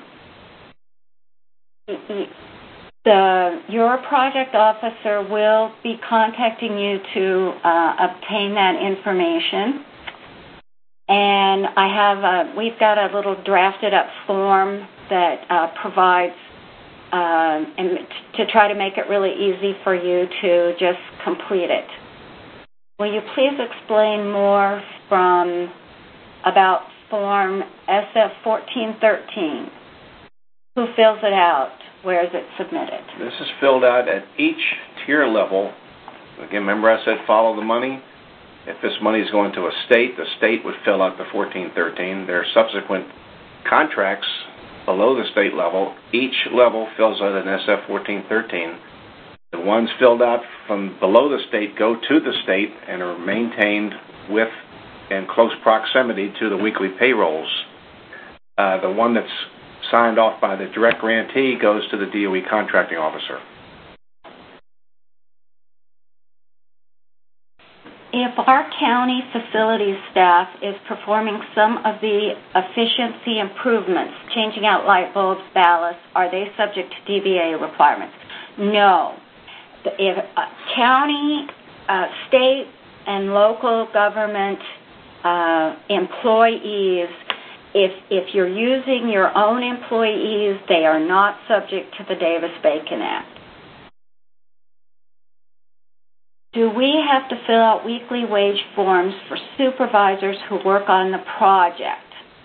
the, your project officer will be contacting you to uh, obtain that information. And I have a, we've got a little drafted up form that uh, provides uh, and to try to make it really easy for you to just complete it. Will you please explain more from about Form S F fourteen thirteen? Who fills it out? Where is it submitted? This is filled out at each tier level. Again, remember I said follow the money? If this money is going to a state, the state would fill out the fourteen thirteen. There are subsequent contracts below the state level. Each level fills out an S F fourteen thirteen. The ones filled out from below the state go to the state and are maintained with in close proximity to the weekly payrolls. Uh, the one that's signed off by the direct grantee goes to the D O E contracting officer. If our county facilities staff is performing some of the efficiency improvements, changing out light bulbs, ballasts, are they subject to D B A requirements? No. If uh, county, uh, state, and local government uh, employees, if if you're using your own employees, they are not subject to the Davis-Bacon Act. Do we have to fill out weekly wage forms for supervisors who work on the project?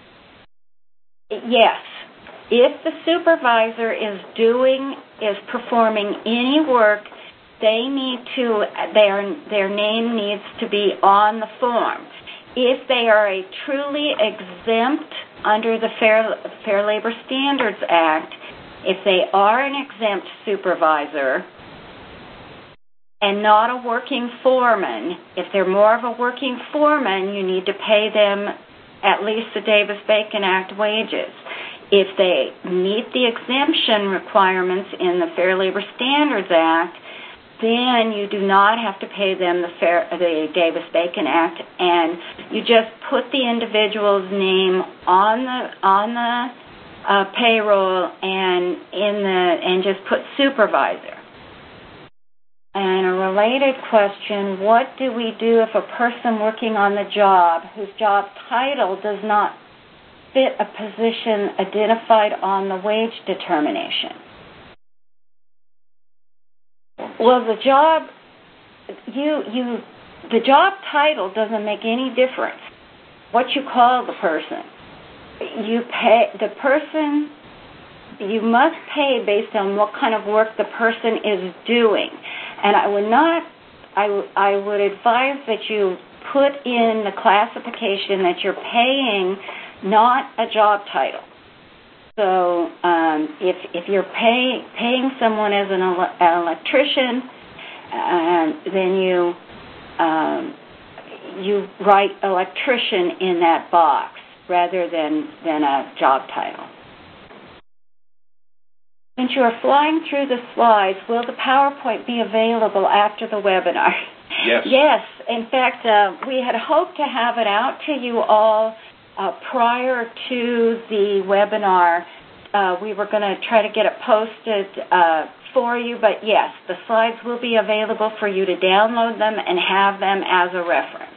Yes. If the supervisor is doing, is performing any work, they need to, their, their name needs to be on the form. If they are a truly exempt under the Fair, Fair Labor Standards Act, if they are an exempt supervisor, and not a working foreman, if they're more of a working foreman, you need to pay them at least the Davis-Bacon Act wages. If they meet the exemption requirements in the Fair Labor Standards Act, then you do not have to pay them the, Fair, the Davis-Bacon Act, and you just put the individual's name on the on the uh, payroll and in the and just put supervisor. And a related question, what do we do if a person working on the job whose job title does not fit a position identified on the wage determination? Well, the job, you, you, the job title doesn't make any difference. What you call the person. You pay, the person, you must pay based on what kind of work the person is doing. And I would not, I, w- I would advise that you put in the classification that you're paying not a job title. So um, if if you're pay, paying someone as an, ele- an electrician, uh, then you um, you write electrician in that box rather than, than a job title. Since you are flying through the slides, will the PowerPoint be available after the webinar? Yes. Yes. In fact, uh, we had hoped to have it out to you all uh, prior to the webinar. Uh, we were going to try to get it posted uh, for you, but yes, the slides will be available for you to download them and have them as a reference.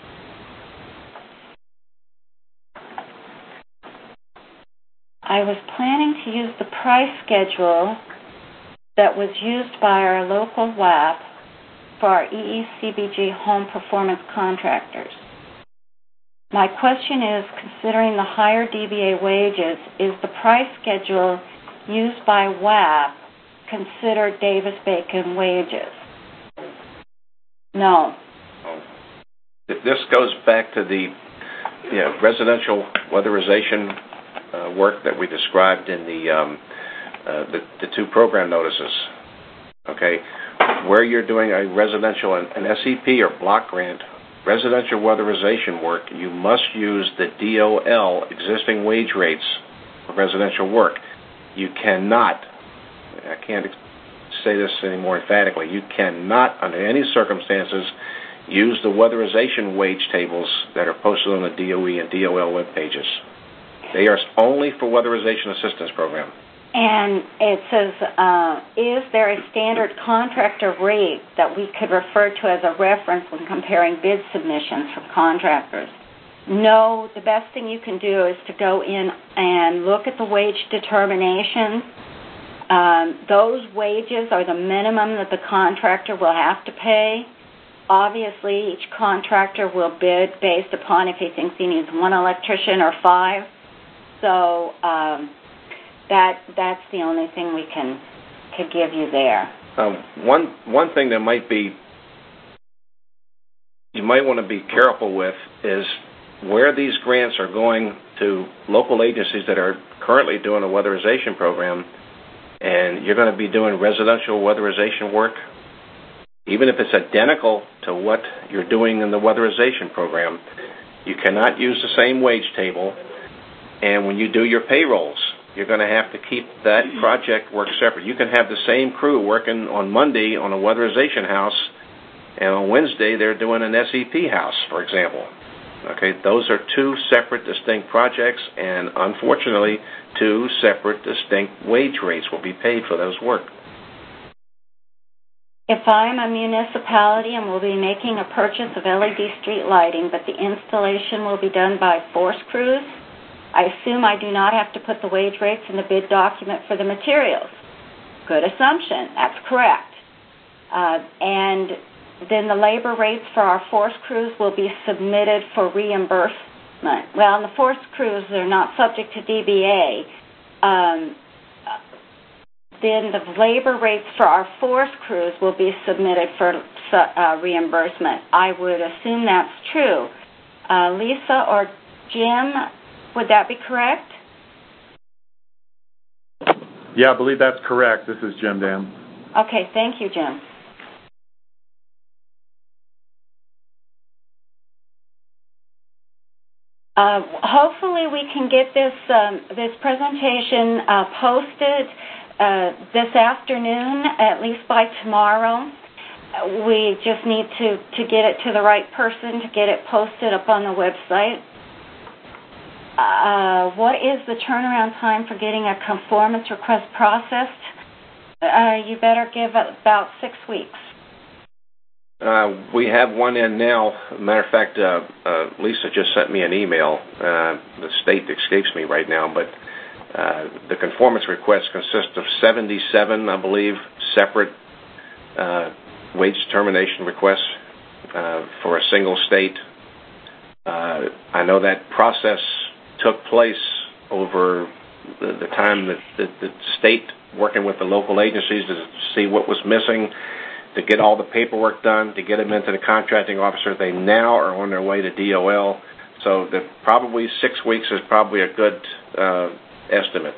I was planning to use the price schedule that was used by our local W A P for our E E C B G home performance contractors. My question is, considering the higher D B A wages, is the price schedule used by W A P considered Davis-Bacon wages? No. This goes back to the you know, residential weatherization uh, work that we described in the, um, uh, the the two program notices. Okay, where you're doing a residential, an S E P or block grant, residential weatherization work, you must use the D O L existing wage rates for residential work. You cannot, I can't say this any more emphatically, you cannot, under any circumstances, use the weatherization wage tables that are posted on the D O E and D O L web pages. They are only for weatherization assistance program. And it says, uh, is there a standard contractor rate that we could refer to as a reference when comparing bid submissions from contractors? no, the best thing you can do is to go in and look at the wage determinations. Um, those wages are the minimum that the contractor will have to pay. Obviously, each contractor will bid based upon if he thinks he needs one electrician or five. So um, that that's the only thing we can can give you there. Um, one one thing that might be you might want to be careful with is where these grants are going to local agencies that are currently doing a weatherization program, and you're going to be doing residential weatherization work. Even if it's identical to what you're doing in the weatherization program, you cannot use the same wage table. And when you do your payrolls, you're going to have to keep that project work separate. You can have the same crew working on Monday on a weatherization house, and on Wednesday they're doing an S E P house, for example. Okay, those are two separate, distinct projects, and unfortunately, two separate, distinct wage rates will be paid for those work. If I'm a municipality and will be making a purchase of L E D street lighting, but the installation will be done by force crews, I assume I do not have to put the wage rates in the bid document for the materials. Good assumption. That's correct. Uh, and then the labor rates for our force crews will be submitted for reimbursement. Well, and the force crews are not subject to D B A. Um, then the labor rates for our force crews will be submitted for uh, reimbursement. I would assume that's true. Uh, Lisa or Jim, would that be correct? Yeah, I believe that's correct. This is Jim Dam. Okay, thank you, Jim. Uh, hopefully we can get this um, this presentation uh, posted uh, this afternoon, at least by tomorrow. We just need to, to get it to the right person to get it posted up on the website. Uh, what is the turnaround time for getting a conformance request processed? Uh, you better give it about six weeks. Uh, we have one in now. Matter of fact, uh, uh, Lisa just sent me an email. Uh, the state escapes me right now, but uh, the conformance request consists of seventy-seven, I believe, separate uh, wage determination requests uh, for a single state. Uh, I know that process took place over the, the time that the, the state working with the local agencies to see what was missing, to get all the paperwork done, to get them into the contracting officer. They now are on their way to D O L. So the, probably six weeks is probably a good uh, estimate.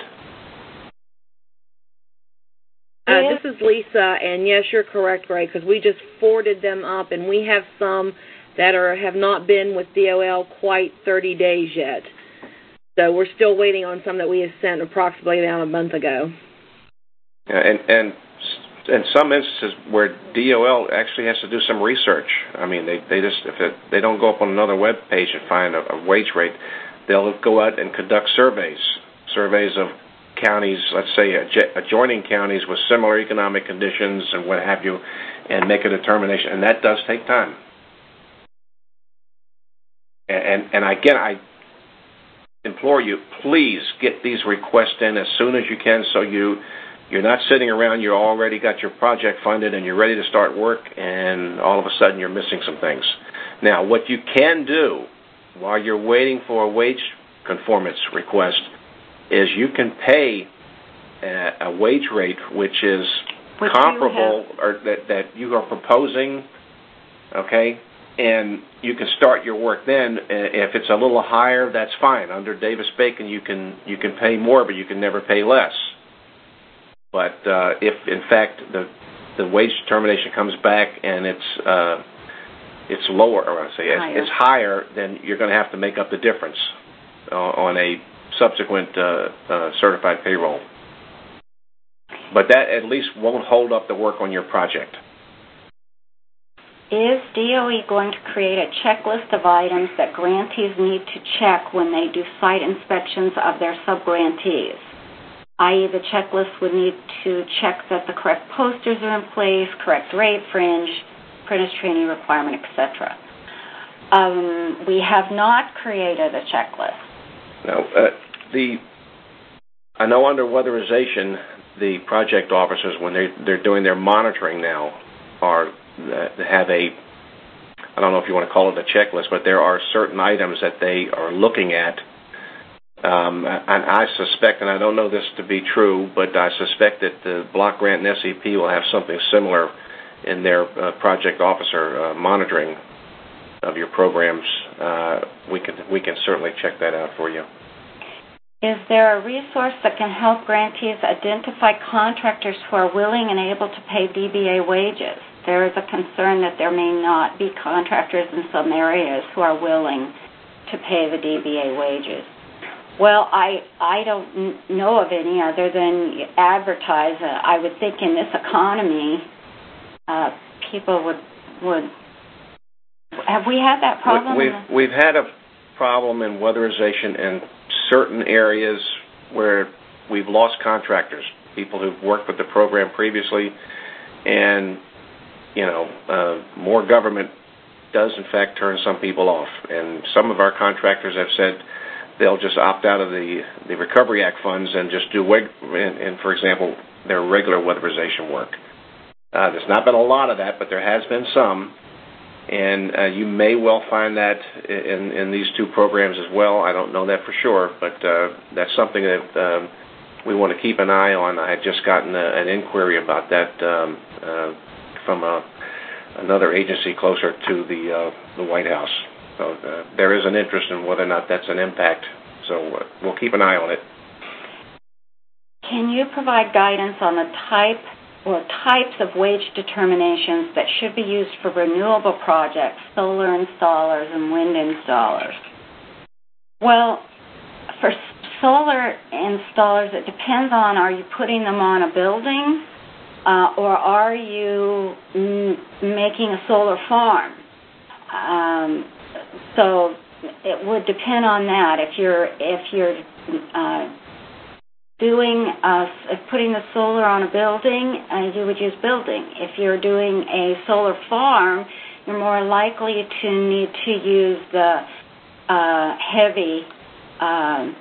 Uh, this is Lisa, and yes, you're correct, Ray, because we just forwarded them up, and we have some that are have not been with D O L quite thirty days yet. So we're still waiting on some that we have sent approximately about a month ago. Yeah, and and in some instances where D O L actually has to do some research. I mean, they, they just if it, they don't go up on another web page and find a, a wage rate, they'll go out and conduct surveys, surveys of counties, let's say adjoining counties with similar economic conditions and what have you, and make a determination. And that does take time. And and, and again, I implore you, please get these requests in as soon as you can, so you. You're not sitting around, you already got your project funded and you're ready to start work, and all of a sudden you're missing some things. Now, what you can do while you're waiting for a wage conformance request is you can pay a, a wage rate which is which comparable or that, that you are proposing, okay, and you can start your work then. If it's a little higher, that's fine. Under Davis-Bacon, you can you can pay more, but you can never pay less. But uh, if, in fact, the the wage determination comes back and it's uh, it's lower, or I say it's higher. it's higher, then you're going to have to make up the difference uh, on a subsequent uh, uh, certified payroll. But that at least won't hold up the work on your project. Is D O E going to create a checklist of items that grantees need to check when they do site inspections of their subgrantees? that is, the checklist would need to check that the correct posters are in place, correct rate, fringe, apprentice training requirement, et cetera. Um, we have not created a checklist. No, uh, the I know under weatherization, the project officers, when they they're doing their monitoring now, are uh, have a I don't know if you want to call it a checklist, but there are certain items that they are looking at. Um, and I suspect, and I don't know this to be true, but I suspect that the block grant and S E P will have something similar in their uh, project officer uh, monitoring of your programs. Uh, we can we can certainly check that out for you. Is there a resource that can help grantees identify contractors who are willing and able to pay D B A wages? There is a concern that there may not be contractors in some areas who are willing to pay the D B A wages. Well, I I don't know of any other than advertise. Uh, I would think in this economy, uh, people would would. Have we had that problem? We, we've we've had a problem in weatherization in certain areas where we've lost contractors, people who've worked with the program previously, and you know, uh, more government does in fact turn some people off, and some of our contractors have said they'll just opt out of the, the Recovery Act funds and just do, and, and for example, their regular weatherization work. Uh, there's not been a lot of that, but there has been some, and uh, you may well find that in, in these two programs as well. I don't know that for sure, but uh, that's something that um, we want to keep an eye on. I had just gotten a, an inquiry about that um, uh, from a, another agency closer to the, uh, the White House. So uh, there is an interest in whether or not that's an impact. So uh, we'll keep an eye on it. Can you provide guidance on the type or types of wage determinations that should be used for renewable projects, solar installers and wind installers? Well, for solar installers, it depends on, are you putting them on a building uh, or are you m- making a solar farm? Um, so it would depend on that. If you're if you're uh, doing uh, putting the solar on a building, uh, you would use building. If you're doing a solar farm, you're more likely to need to use the uh, heavy um,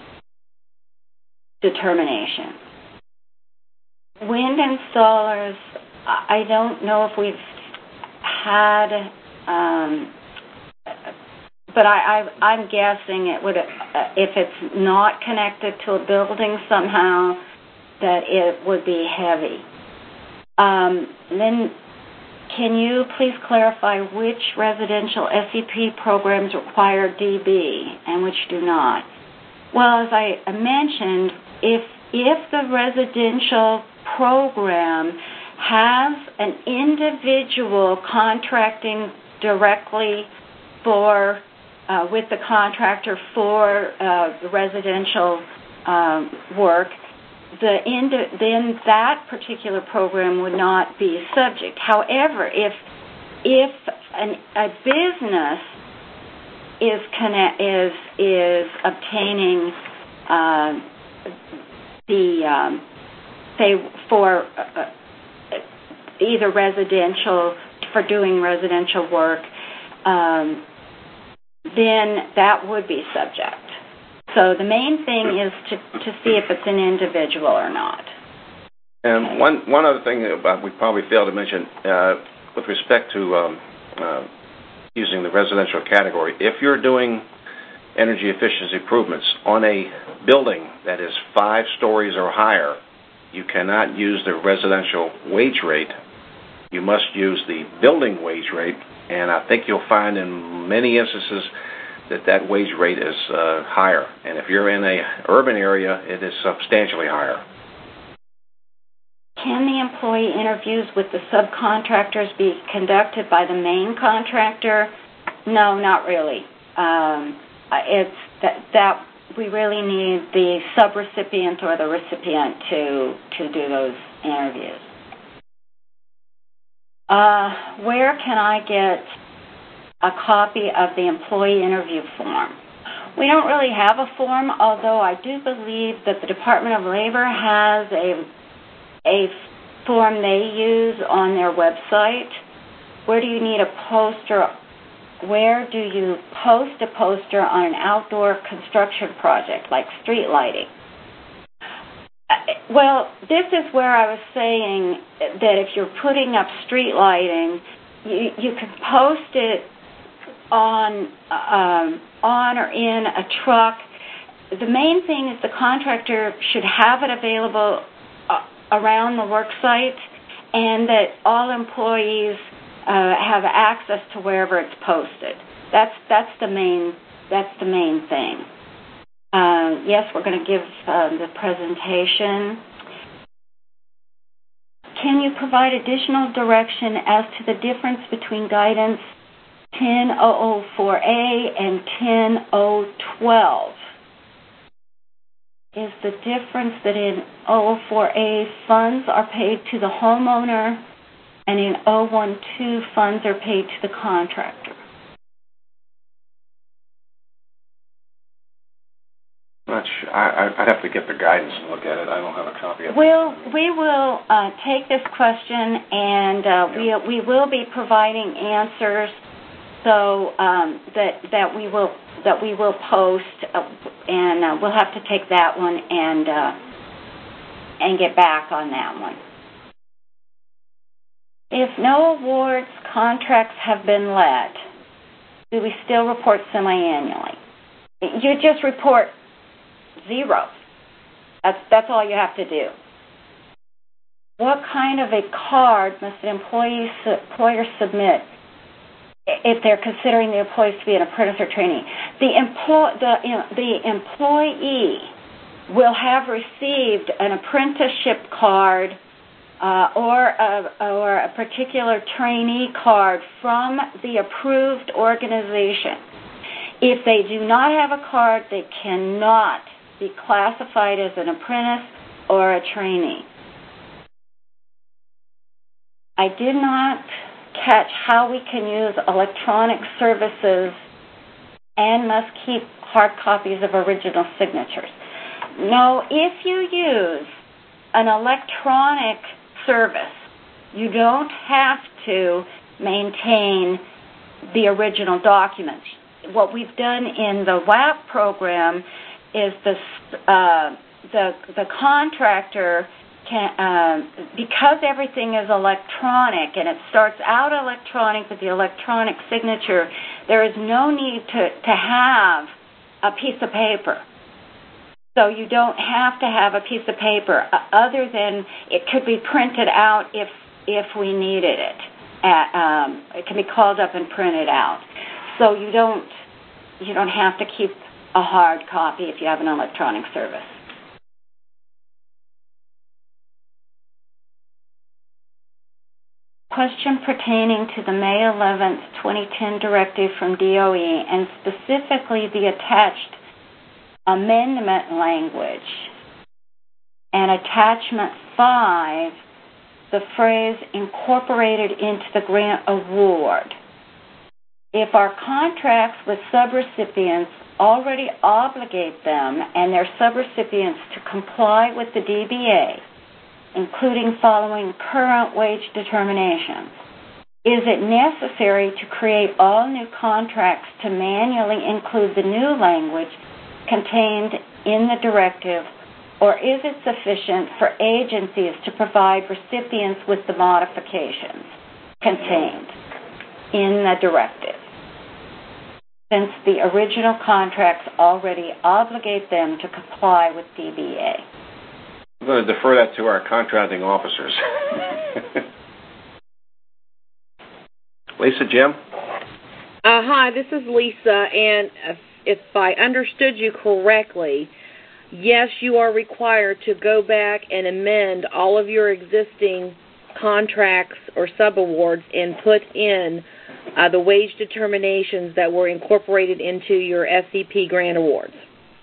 determination. Wind installers, I don't know if we've had. Um, but I, I, I'm guessing it would, uh, if it's not connected to a building somehow, that it would be heavy. Um, then, can you please clarify which residential S E P programs require D B and which do not? Well, as I mentioned, if if the residential program has an individual contracting directly for uh, with the contractor for uh, the residential um, work, the indi- then that particular program would not be subject. However, if if an, a business is connect, is is obtaining uh, the um, say for uh, either residential for doing residential work, um, then that would be subject. So the main thing is to, to see if it's an individual or not. And okay. one one other thing about we probably failed to mention uh, with respect to um, uh, using the residential category, if you're doing energy efficiency improvements on a building that is five stories or higher, you cannot use the residential wage rate. You must use the building wage rate, and I think you'll find in many instances that that wage rate is uh, higher. And if you're in a urban area, it is substantially higher. Can the employee interviews with the subcontractors be conducted by the main contractor? No, not really. Um, it's that, that we really need the subrecipient or the recipient to to do those interviews. Uh, where can I get a copy of the employee interview form? We don't really have a form, although I do believe that the Department of Labor has a a form they use on their website. Where do you need a poster where do you post a poster on an outdoor construction project like street lighting? Well, this is where I was saying that if you're putting up street lighting, you, you can post it on um, on or in a truck. The main thing is the contractor should have it available uh, around the work site, and that all employees uh, have access to wherever it's posted. That's that's the main that's the main thing. Uh, yes, we're going to give uh, the presentation. Can you provide additional direction as to the difference between guidance ten thousand four A and ten thousand twelve? Is the difference that in zero zero four A funds are paid to the homeowner and in zero one two funds are paid to the contractor? Not sure. I, I'd have to get the guidance and look at it. I don't have a copy of it. We'll, we will uh, take this question, and uh, yeah. we, we will be providing answers so um, that that we will that we will post, uh, and uh, we'll have to take that one and uh, and get back on that one. If no awards contracts have been let, do we still report semi-annually? You just report zero. That's that's all you have to do. What kind of a card must an employee employer submit if they're considering the employees to be an apprentice or trainee? The employ the you know, the employee will have received an apprenticeship card uh, or a or a particular trainee card from the approved organization. If they do not have a card, they cannot be classified as an apprentice or a trainee. I did not catch how we can use electronic services and must keep hard copies of original signatures. No, if you use an electronic service, you don't have to maintain the original documents. What we've done in the W A P program is the uh, the the contractor can uh, because everything is electronic and it starts out electronic with the electronic signature. There is no need to to have a piece of paper. So you don't have to have a piece of paper uh, other than it could be printed out if if we needed it. At, um, it can be called up and printed out. So you don't you don't have to keep a hard copy if you have an electronic service. Question pertaining to the May eleventh, twenty ten directive from D O E and specifically the attached amendment language and attachment five, the phrase incorporated into the grant award. If our contracts with subrecipients already obligate them and their subrecipients to comply with the D B A, including following current wage determinations, is it necessary to create all new contracts to manually include the new language contained in the directive, or is it sufficient for agencies to provide recipients with the modifications contained in the directive, since the original contracts already obligate them to comply with D B A? I'm going to defer that to our contracting officers. Lisa, Jim? Uh, hi, this is Lisa, and if I understood you correctly, yes, you are required to go back and amend all of your existing contracts or subawards and put in uh, the wage determinations that were incorporated into your S C P grant awards.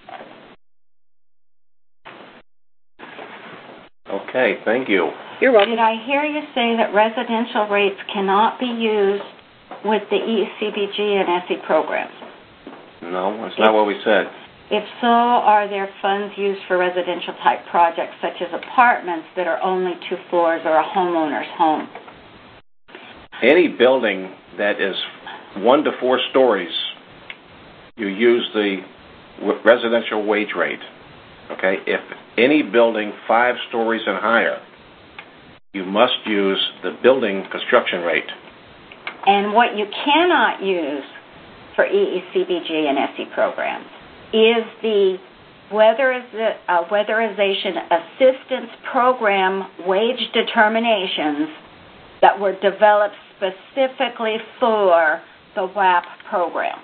Okay, thank you. You're welcome. Did I hear you say that residential rates cannot be used with the E C B G and S E programs? No, that's not if, what we said. If so, are there funds used for residential type projects such as apartments that are only two floors or a homeowner's home? Any building that is one to four stories, you use the residential wage rate. Okay, if any building five stories and higher, you must use the building construction rate. And what you cannot use for E E C B G and S E programs is the weatheriz- uh, Weatherization Assistance Program wage determinations that were developed specifically for the W A P program.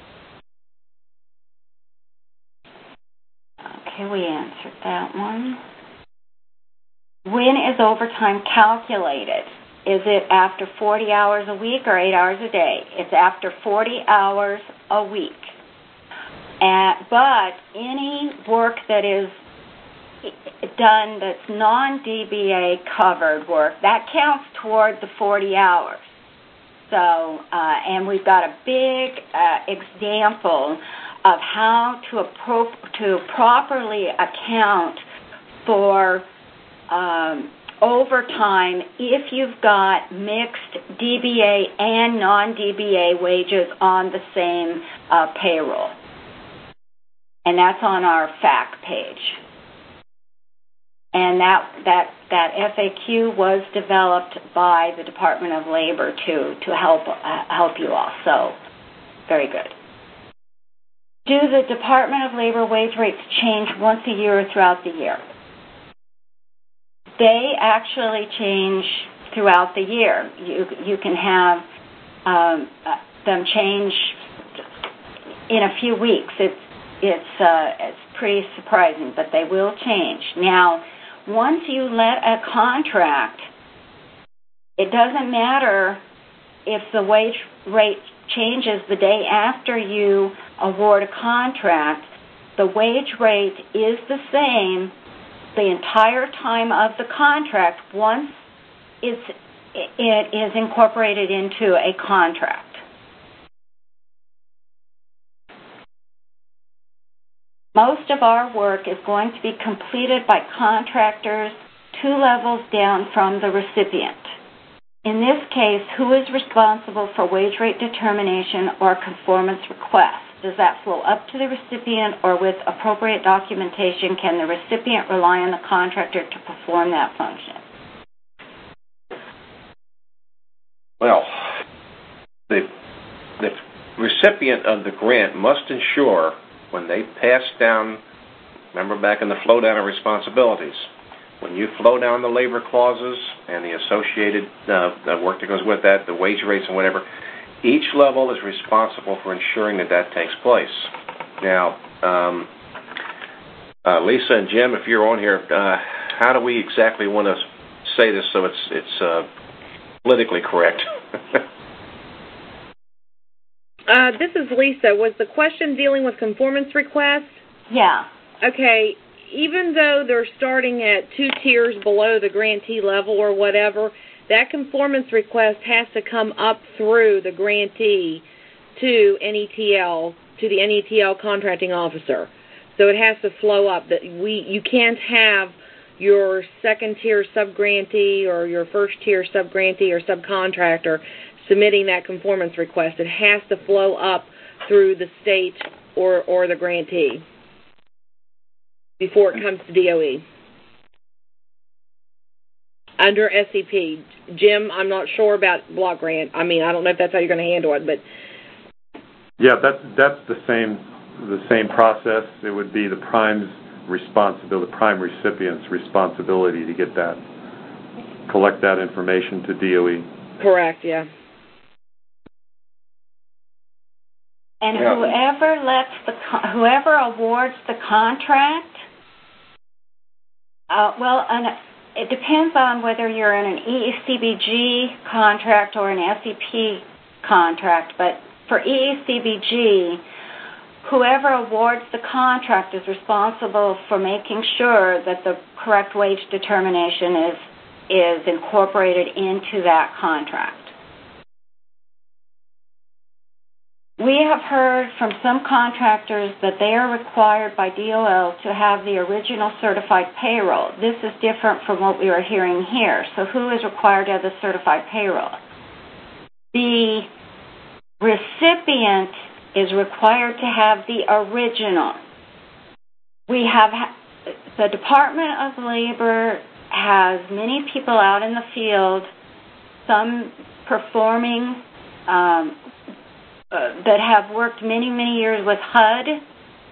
Okay, we answered that one. When is overtime calculated? Is it after forty hours a week or eight hours a day? It's after forty hours a week. And, but any work that is done that's non-D B A covered work, that counts toward the forty hours. So, uh, and we've got a big uh, example of how to, appro- to properly account for um, overtime if you've got mixed D B A and non-D B A wages on the same uh, payroll. And that's on our F A Q page. And that, that, that F A Q was developed by the Department of Labor to, to help, uh, help you all. So, very good. Do the Department of Labor wage rates change once a year or throughout the year? They actually change throughout the year. You, you can have um, them change in a few weeks. It's, it's, uh, it's pretty surprising, but they will change. Now, once you let a contract, it doesn't matter if the wage rate changes the day after you award a contract. The wage rate is the same the entire time of the contract once it's, it is incorporated into a contract. Most of our work is going to be completed by contractors two levels down from the recipient. In this case, who is responsible for wage rate determination or conformance request? Does that flow up to the recipient, or with appropriate documentation, can the recipient rely on the contractor to perform that function? Well, the, the recipient of the grant must ensure when they pass down, remember back in the flow down of responsibilities, when you flow down the labor clauses and the associated uh, the work that goes with that, the wage rates and whatever, each level is responsible for ensuring that that takes place. Now, um, uh, Lisa and Jim, if you're on here, uh, how do we exactly want to say this so it's it's uh, politically correct? uh, this is Lisa. Was the question dealing with conformance requests? Yeah. Okay. Even though they're starting at two tiers below the grantee level or whatever, that conformance request has to come up through the grantee to N E T L, to the N E T L contracting officer. So it has to flow up. That we you can't have your second tier subgrantee or your first tier subgrantee or subcontractor submitting that conformance request. It has to flow up through the state or, or the grantee before it comes to D O E. Under S E P. Jim, I'm not sure about block grant. I mean, I don't know if that's how you're going to handle it, but... Yeah, that's, that's the same the same process. It would be the prime's responsibility, the prime recipient's responsibility to get that, collect that information to D O E. Correct, yeah. And yeah. whoever lets the whoever awards the contract, uh, well, an, it depends on whether you're in an E E C B G contract or an S E P contract. But for E E C B G, whoever awards the contract is responsible for making sure that the correct wage determination is is incorporated into that contract. We have heard from some contractors that they are required by D O L to have the original certified payroll. This is different from what we are hearing here. So who is required to have the certified payroll? The recipient is required to have the original. We have, the Department of Labor has many people out in the field, some performing, um, uh, that have worked many, many years with H U D,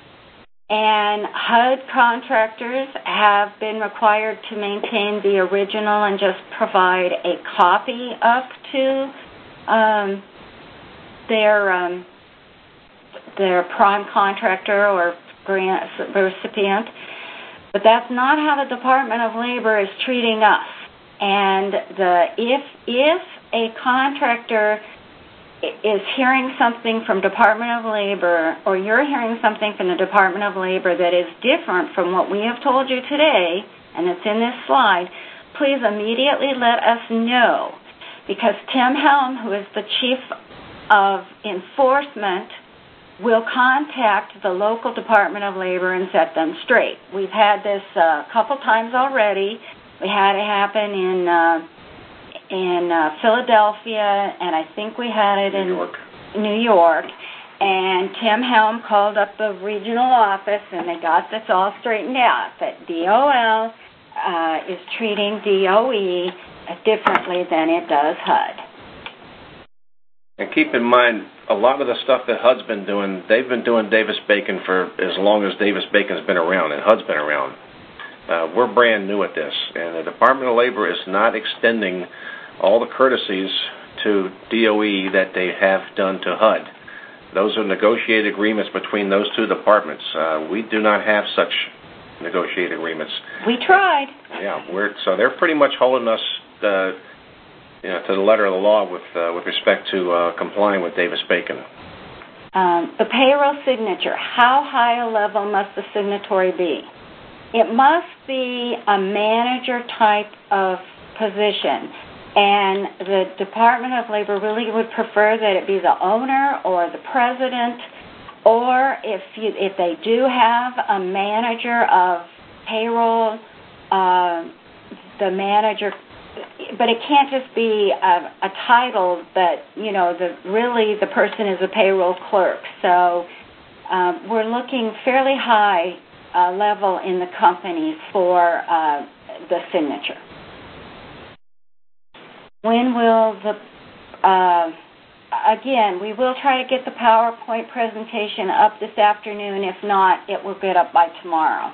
and H U D contractors have been required to maintain the original and just provide a copy up to um, their um, their prime contractor or grant recipient. But that's not how the Department of Labor is treating us. And the if if a contractor is hearing something from Department of Labor, or you're hearing something from the Department of Labor that is different from what we have told you today, and it's in this slide, please immediately let us know, because Tim Helm, who is the Chief of Enforcement, will contact the local Department of Labor and set them straight. We've had this a couple times already. We had it happen in uh, in uh, Philadelphia, and I think we had it New in York. New York. And Tim Helm called up the regional office, and they got this all straightened out, that D O L uh, is treating D O E differently than it does H U D. And keep in mind, a lot of the stuff that H U D's been doing, they've been doing Davis-Bacon for as long as Davis-Bacon's been around and H U D's been around. Uh, we're brand new at this, and the Department of Labor is not extending all the courtesies to D O E that they have done to H U D. Those are negotiated agreements between those two departments. Uh, we do not have such negotiated agreements. We tried. Yeah, we're so they're pretty much holding us uh, you know, to the letter of the law with uh, with respect to uh, complying with Davis-Bacon. Um, the payroll signature. How high a level must the signatory be? It must be a manager type of position, and the Department of Labor really would prefer that it be the owner or the president, or if you, if they do have a manager of payroll, uh, the manager. But it can't just be a, a title that, you know, the really the person is a payroll clerk. So um, we're looking fairly high uh, level in the company for uh, the signature. When will the, uh, again, we will try to get the PowerPoint presentation up this afternoon. If not, it will get up by tomorrow.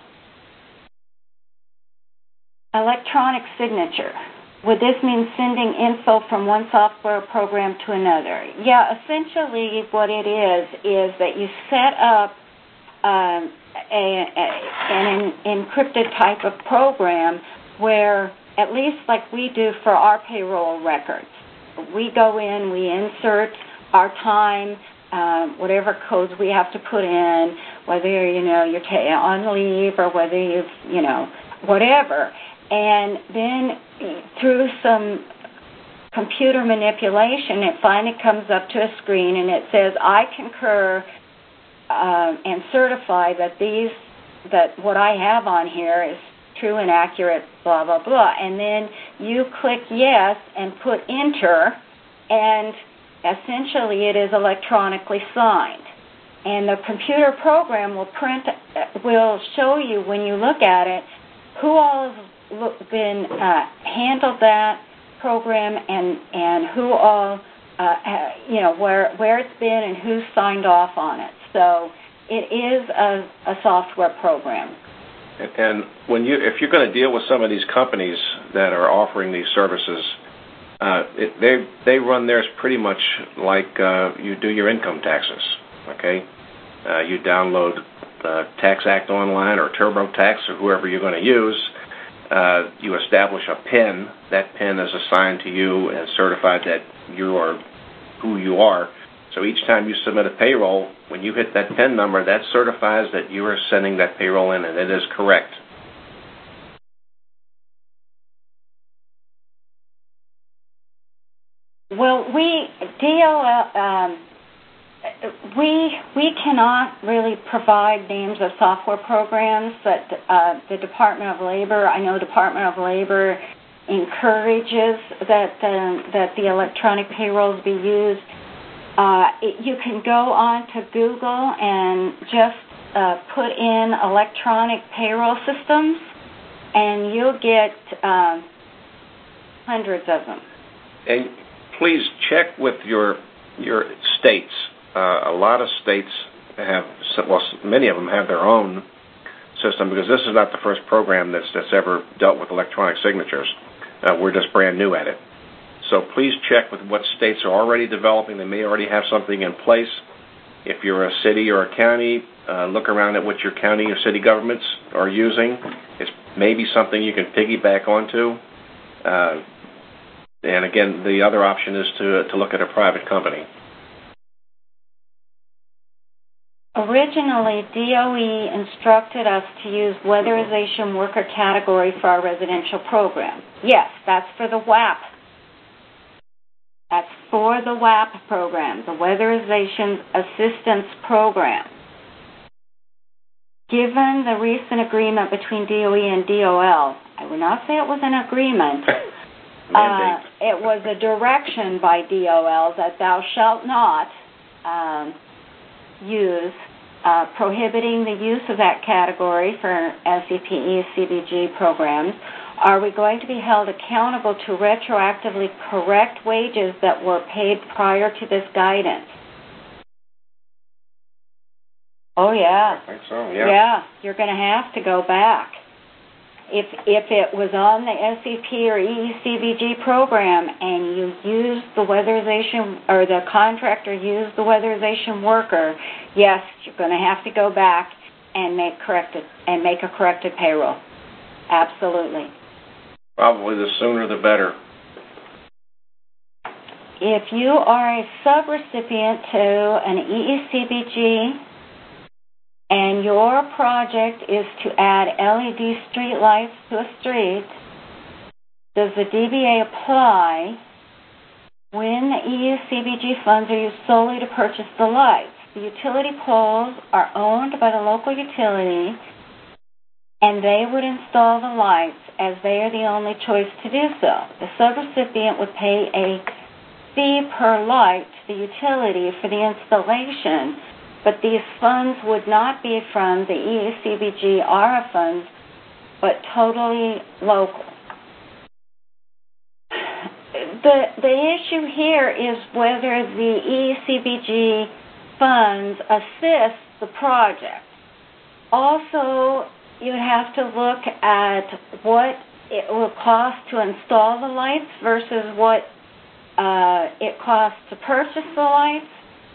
Electronic signature. Would this mean sending info from one software program to another? Yeah, essentially what it is is that you set up um, a, a, an encrypted type of program where, at least like we do for our payroll records, we go in, we insert our time, uh, whatever codes we have to put in, whether you know you're on leave or whether you've you know whatever. And then through some computer manipulation, it finally comes up to a screen and it says, I concur uh, and certify that these, that what I have on here is true and accurate, blah, blah, blah. And then you click yes and put enter, and essentially it is electronically signed. And the computer program will print, will show you when you look at it who all has Look, been uh, handled that program and and who all uh, ha, you know where where it's been and who's signed off on it. So it is a, a software program. And, and when you if you're going to deal with some of these companies that are offering these services, uh, it, they they run theirs pretty much like uh, you do your income taxes. Okay, uh, you download uh, Tax Act Online or TurboTax or whoever you're going to use. Uh, you establish a PIN. That PIN is assigned to you and certified that you are who you are. So each time you submit a payroll, when you hit that PIN number, that certifies that you are sending that payroll in, and it is correct. Well, we D O L. Um, We we cannot really provide names of software programs, but uh, the Department of Labor, I know Department of Labor encourages that the, that the electronic payrolls be used. Uh, it, you can go on to Google and just uh, put in electronic payroll systems, and you'll get uh, hundreds of them. And please check with your your states. Uh, a lot of states have, well, many of them have their own system, because this is not the first program that's, that's ever dealt with electronic signatures. Uh, we're just brand new at it. So please check with what states are already developing. They may already have something in place. If you're a city or a county, uh, look around at what your county or city governments are using. It's maybe something you can piggyback onto. Uh, and again, the other option is to to look at a private company. Originally, D O E instructed us to use weatherization worker category for our residential program. Yes, that's for the W A P. That's for the W A P program, the Weatherization Assistance Program. Given the recent agreement between D O E and D O L, I would not say it was an agreement. uh, it was a direction by D O L that thou shalt not um, use, uh, prohibiting the use of that category for S E P E C B G programs. Are we going to be held accountable to retroactively correct wages that were paid prior to this guidance? Oh, yeah. I think so, yeah. Yeah, you're going to have to go back. If if it was on the S E P or E E C B G program and you used the weatherization, or the contractor used the weatherization worker, yes, you're going to have to go back and make corrected and make a corrected payroll. Absolutely. Probably the sooner the better. If you are a subrecipient to an E E C B G and your project is to add L E D street lights to a street, does the D B A apply when the E E C B G funds are used solely to purchase the lights? The utility poles are owned by the local utility, and they would install the lights as they are the only choice to do so. The subrecipient would pay a fee per light to the utility for the installation, but these funds would not be from the E E C B G A R A funds, but totally local. The, the issue here is whether the E E C B G funds assist the project. Also, you have to look at what it will cost to install the lights versus what uh, it costs to purchase the lights.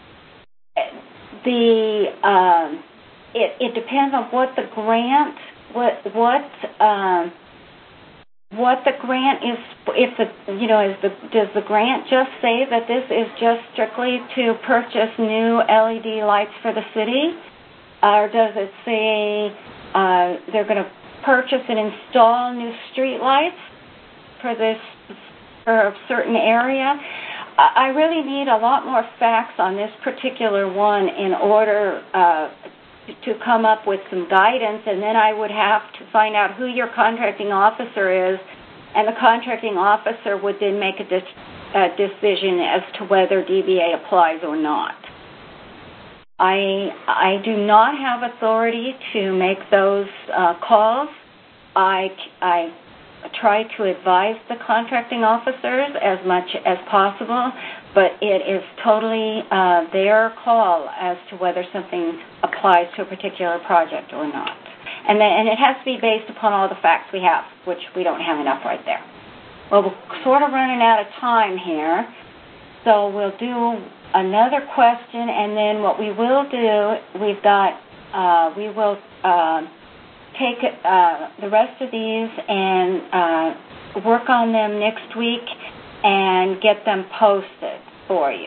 The um, it, it depends on what the grant what what um, what the grant is. If the you know is the does the grant just say that this is just strictly to purchase new L E D lights for the city, or does it say Uh, they're going to purchase and install new street lights for this for a certain area? I really need a lot more facts on this particular one in order uh, to come up with some guidance, and then I would have to find out who your contracting officer is, and the contracting officer would then make a, de- a decision as to whether D B A applies or not. I I do not have authority to make those uh, calls. I, I try to advise the contracting officers as much as possible, but it is totally uh, their call as to whether something applies to a particular project or not. And, then, and it has to be based upon all the facts we have, which we don't have enough right there. Well, we're sort of running out of time here, so we'll do another question, and then what we will do, we've got, uh, we will uh, take uh, the rest of these and uh, work on them next week and get them posted for you.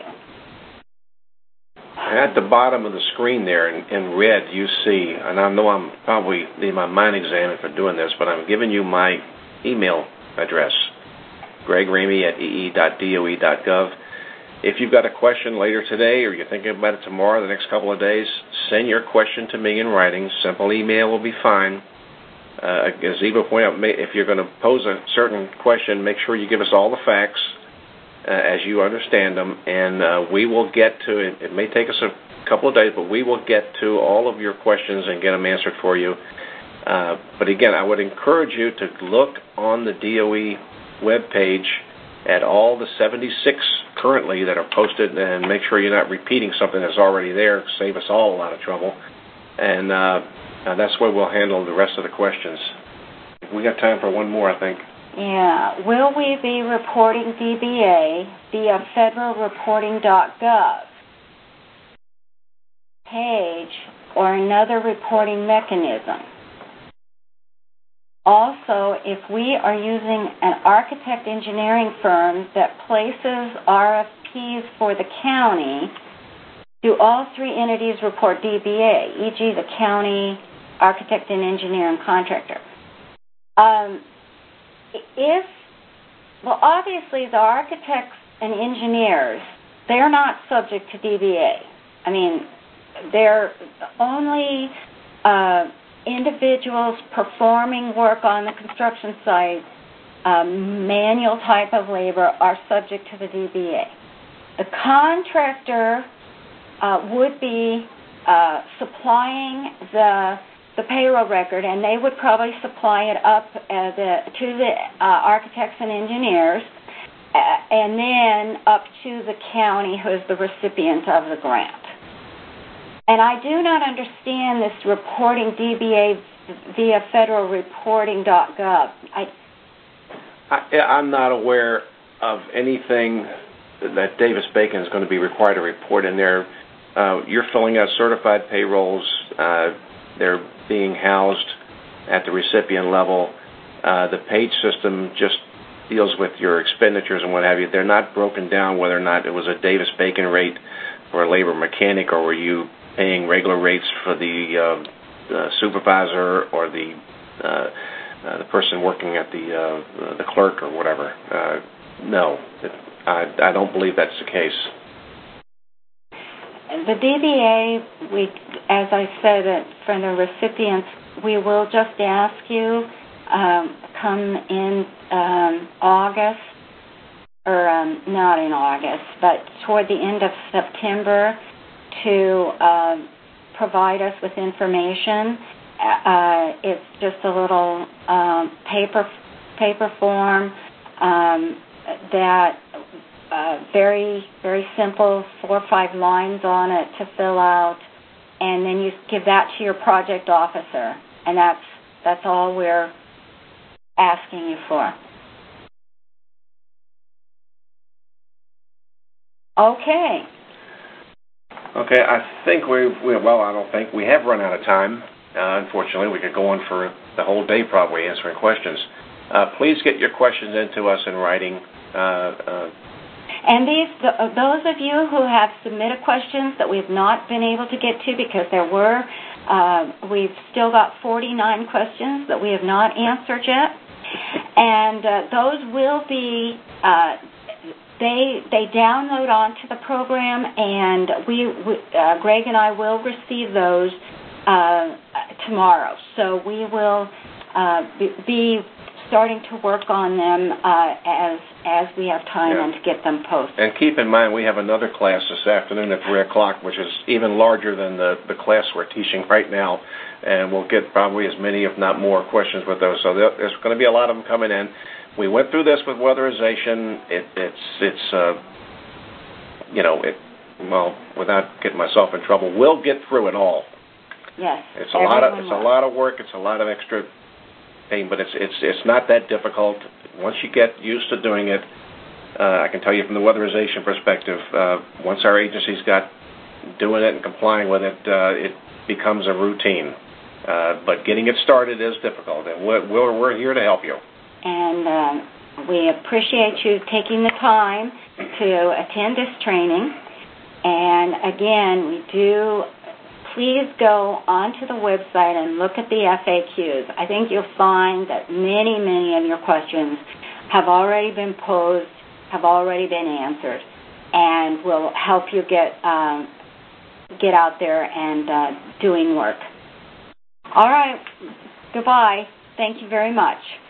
At the bottom of the screen there in, in red, you see, and I know I'm probably need my mind examined for doing this, but I'm giving you my email address, greg ramey at e e dot d o e dot gov. If you've got a question later today or you're thinking about it tomorrow, the next couple of days, send your question to me in writing. Simple email will be fine. Uh, as Eva pointed out, if you're going to pose a certain question, make sure you give us all the facts uh, as you understand them, and uh, we will get to it. It may take us a couple of days, but we will get to all of your questions and get them answered for you. Uh, but again, I would encourage you to look on the D O E webpage at all the seventy-six currently that are posted, and make sure you're not repeating something that's already there. Save us all a lot of trouble. And uh, uh, that's where we'll handle the rest of the questions. We got time for one more, I think. Yeah. Will we be reporting D B A via federal reporting dot gov page or another reporting mechanism? Also, if we are using an architect engineering firm that places R F Ps for the county, do all three entities report D B A, for example the county, architect and engineer, and contractor? Um, if, well, obviously the architects and engineers, they're not subject to D B A. I mean, they're only uh, individuals performing work on the construction site, um, manual type of labor, are subject to the D B A. The contractor uh, would be uh, supplying the the payroll record, and they would probably supply it up uh, the, to the uh, architects and engineers, uh, and then up to the county, who is the recipient of the grant. And I do not understand this reporting D B A via federal reporting dot gov. I, I, I'm not aware of anything that Davis-Bacon is going to be required to report in there. Uh, you're filling out certified payrolls. Uh, they're being housed at the recipient level. Uh, the page system just deals with your expenditures and what have you. They're not broken down whether or not it was a Davis-Bacon rate for a labor mechanic, or were you paying regular rates for the uh, uh, supervisor or the uh, uh, the person working at the uh, the clerk or whatever. Uh, no, it, I, I don't believe that's the case. The D B A, we, as I said, uh, for the recipients, we will just ask you um, come in um, August, or um, not in August, but toward the end of September, to uh, provide us with information. Uh, it's just a little um, paper paper form um, that. Uh, very, very simple, four or five lines on it to fill out, and then you give that to your project officer, and that's that's all we're asking you for. Okay. Okay, I think we, we well, I don't think, we have run out of time. Uh, unfortunately, we could go on for the whole day probably answering questions. Uh, please get your questions into us in writing. Uh, uh, And these, those of you who have submitted questions that we've not been able to get to, because there were, uh, we've still got forty-nine questions that we have not answered yet, and uh, those will be, uh, they they download onto the program, and we, we uh, Greg and I will receive those uh, tomorrow. So we will uh, be starting to work on them uh, as as we have time yeah. and to get them posted. And keep in mind, we have another class this afternoon at three o'clock, which is even larger than the, the class we're teaching right now, and we'll get probably as many, if not more, questions with those. So there's going to be a lot of them coming in. We went through this with weatherization. It, it's, it's uh, you know, it, well, without getting myself in trouble, we'll get through it all. Yes. It's a lot of, it's a lot of work. It's a lot of extra pain, but it's it's it's not that difficult. Once you get used to doing it, uh, I can tell you from the weatherization perspective, uh, once our agency's got doing it and complying with it, uh, it becomes a routine. Uh, but getting it started is difficult, and we're, we're, we're here to help you. And uh, we appreciate you taking the time to attend this training. And again, we do... Please go onto the website and look at the F A Qs. I think you'll find that many, many of your questions have already been posed, have already been answered, and will help you get um, get out there and uh, doing work. All right. Goodbye. Thank you very much.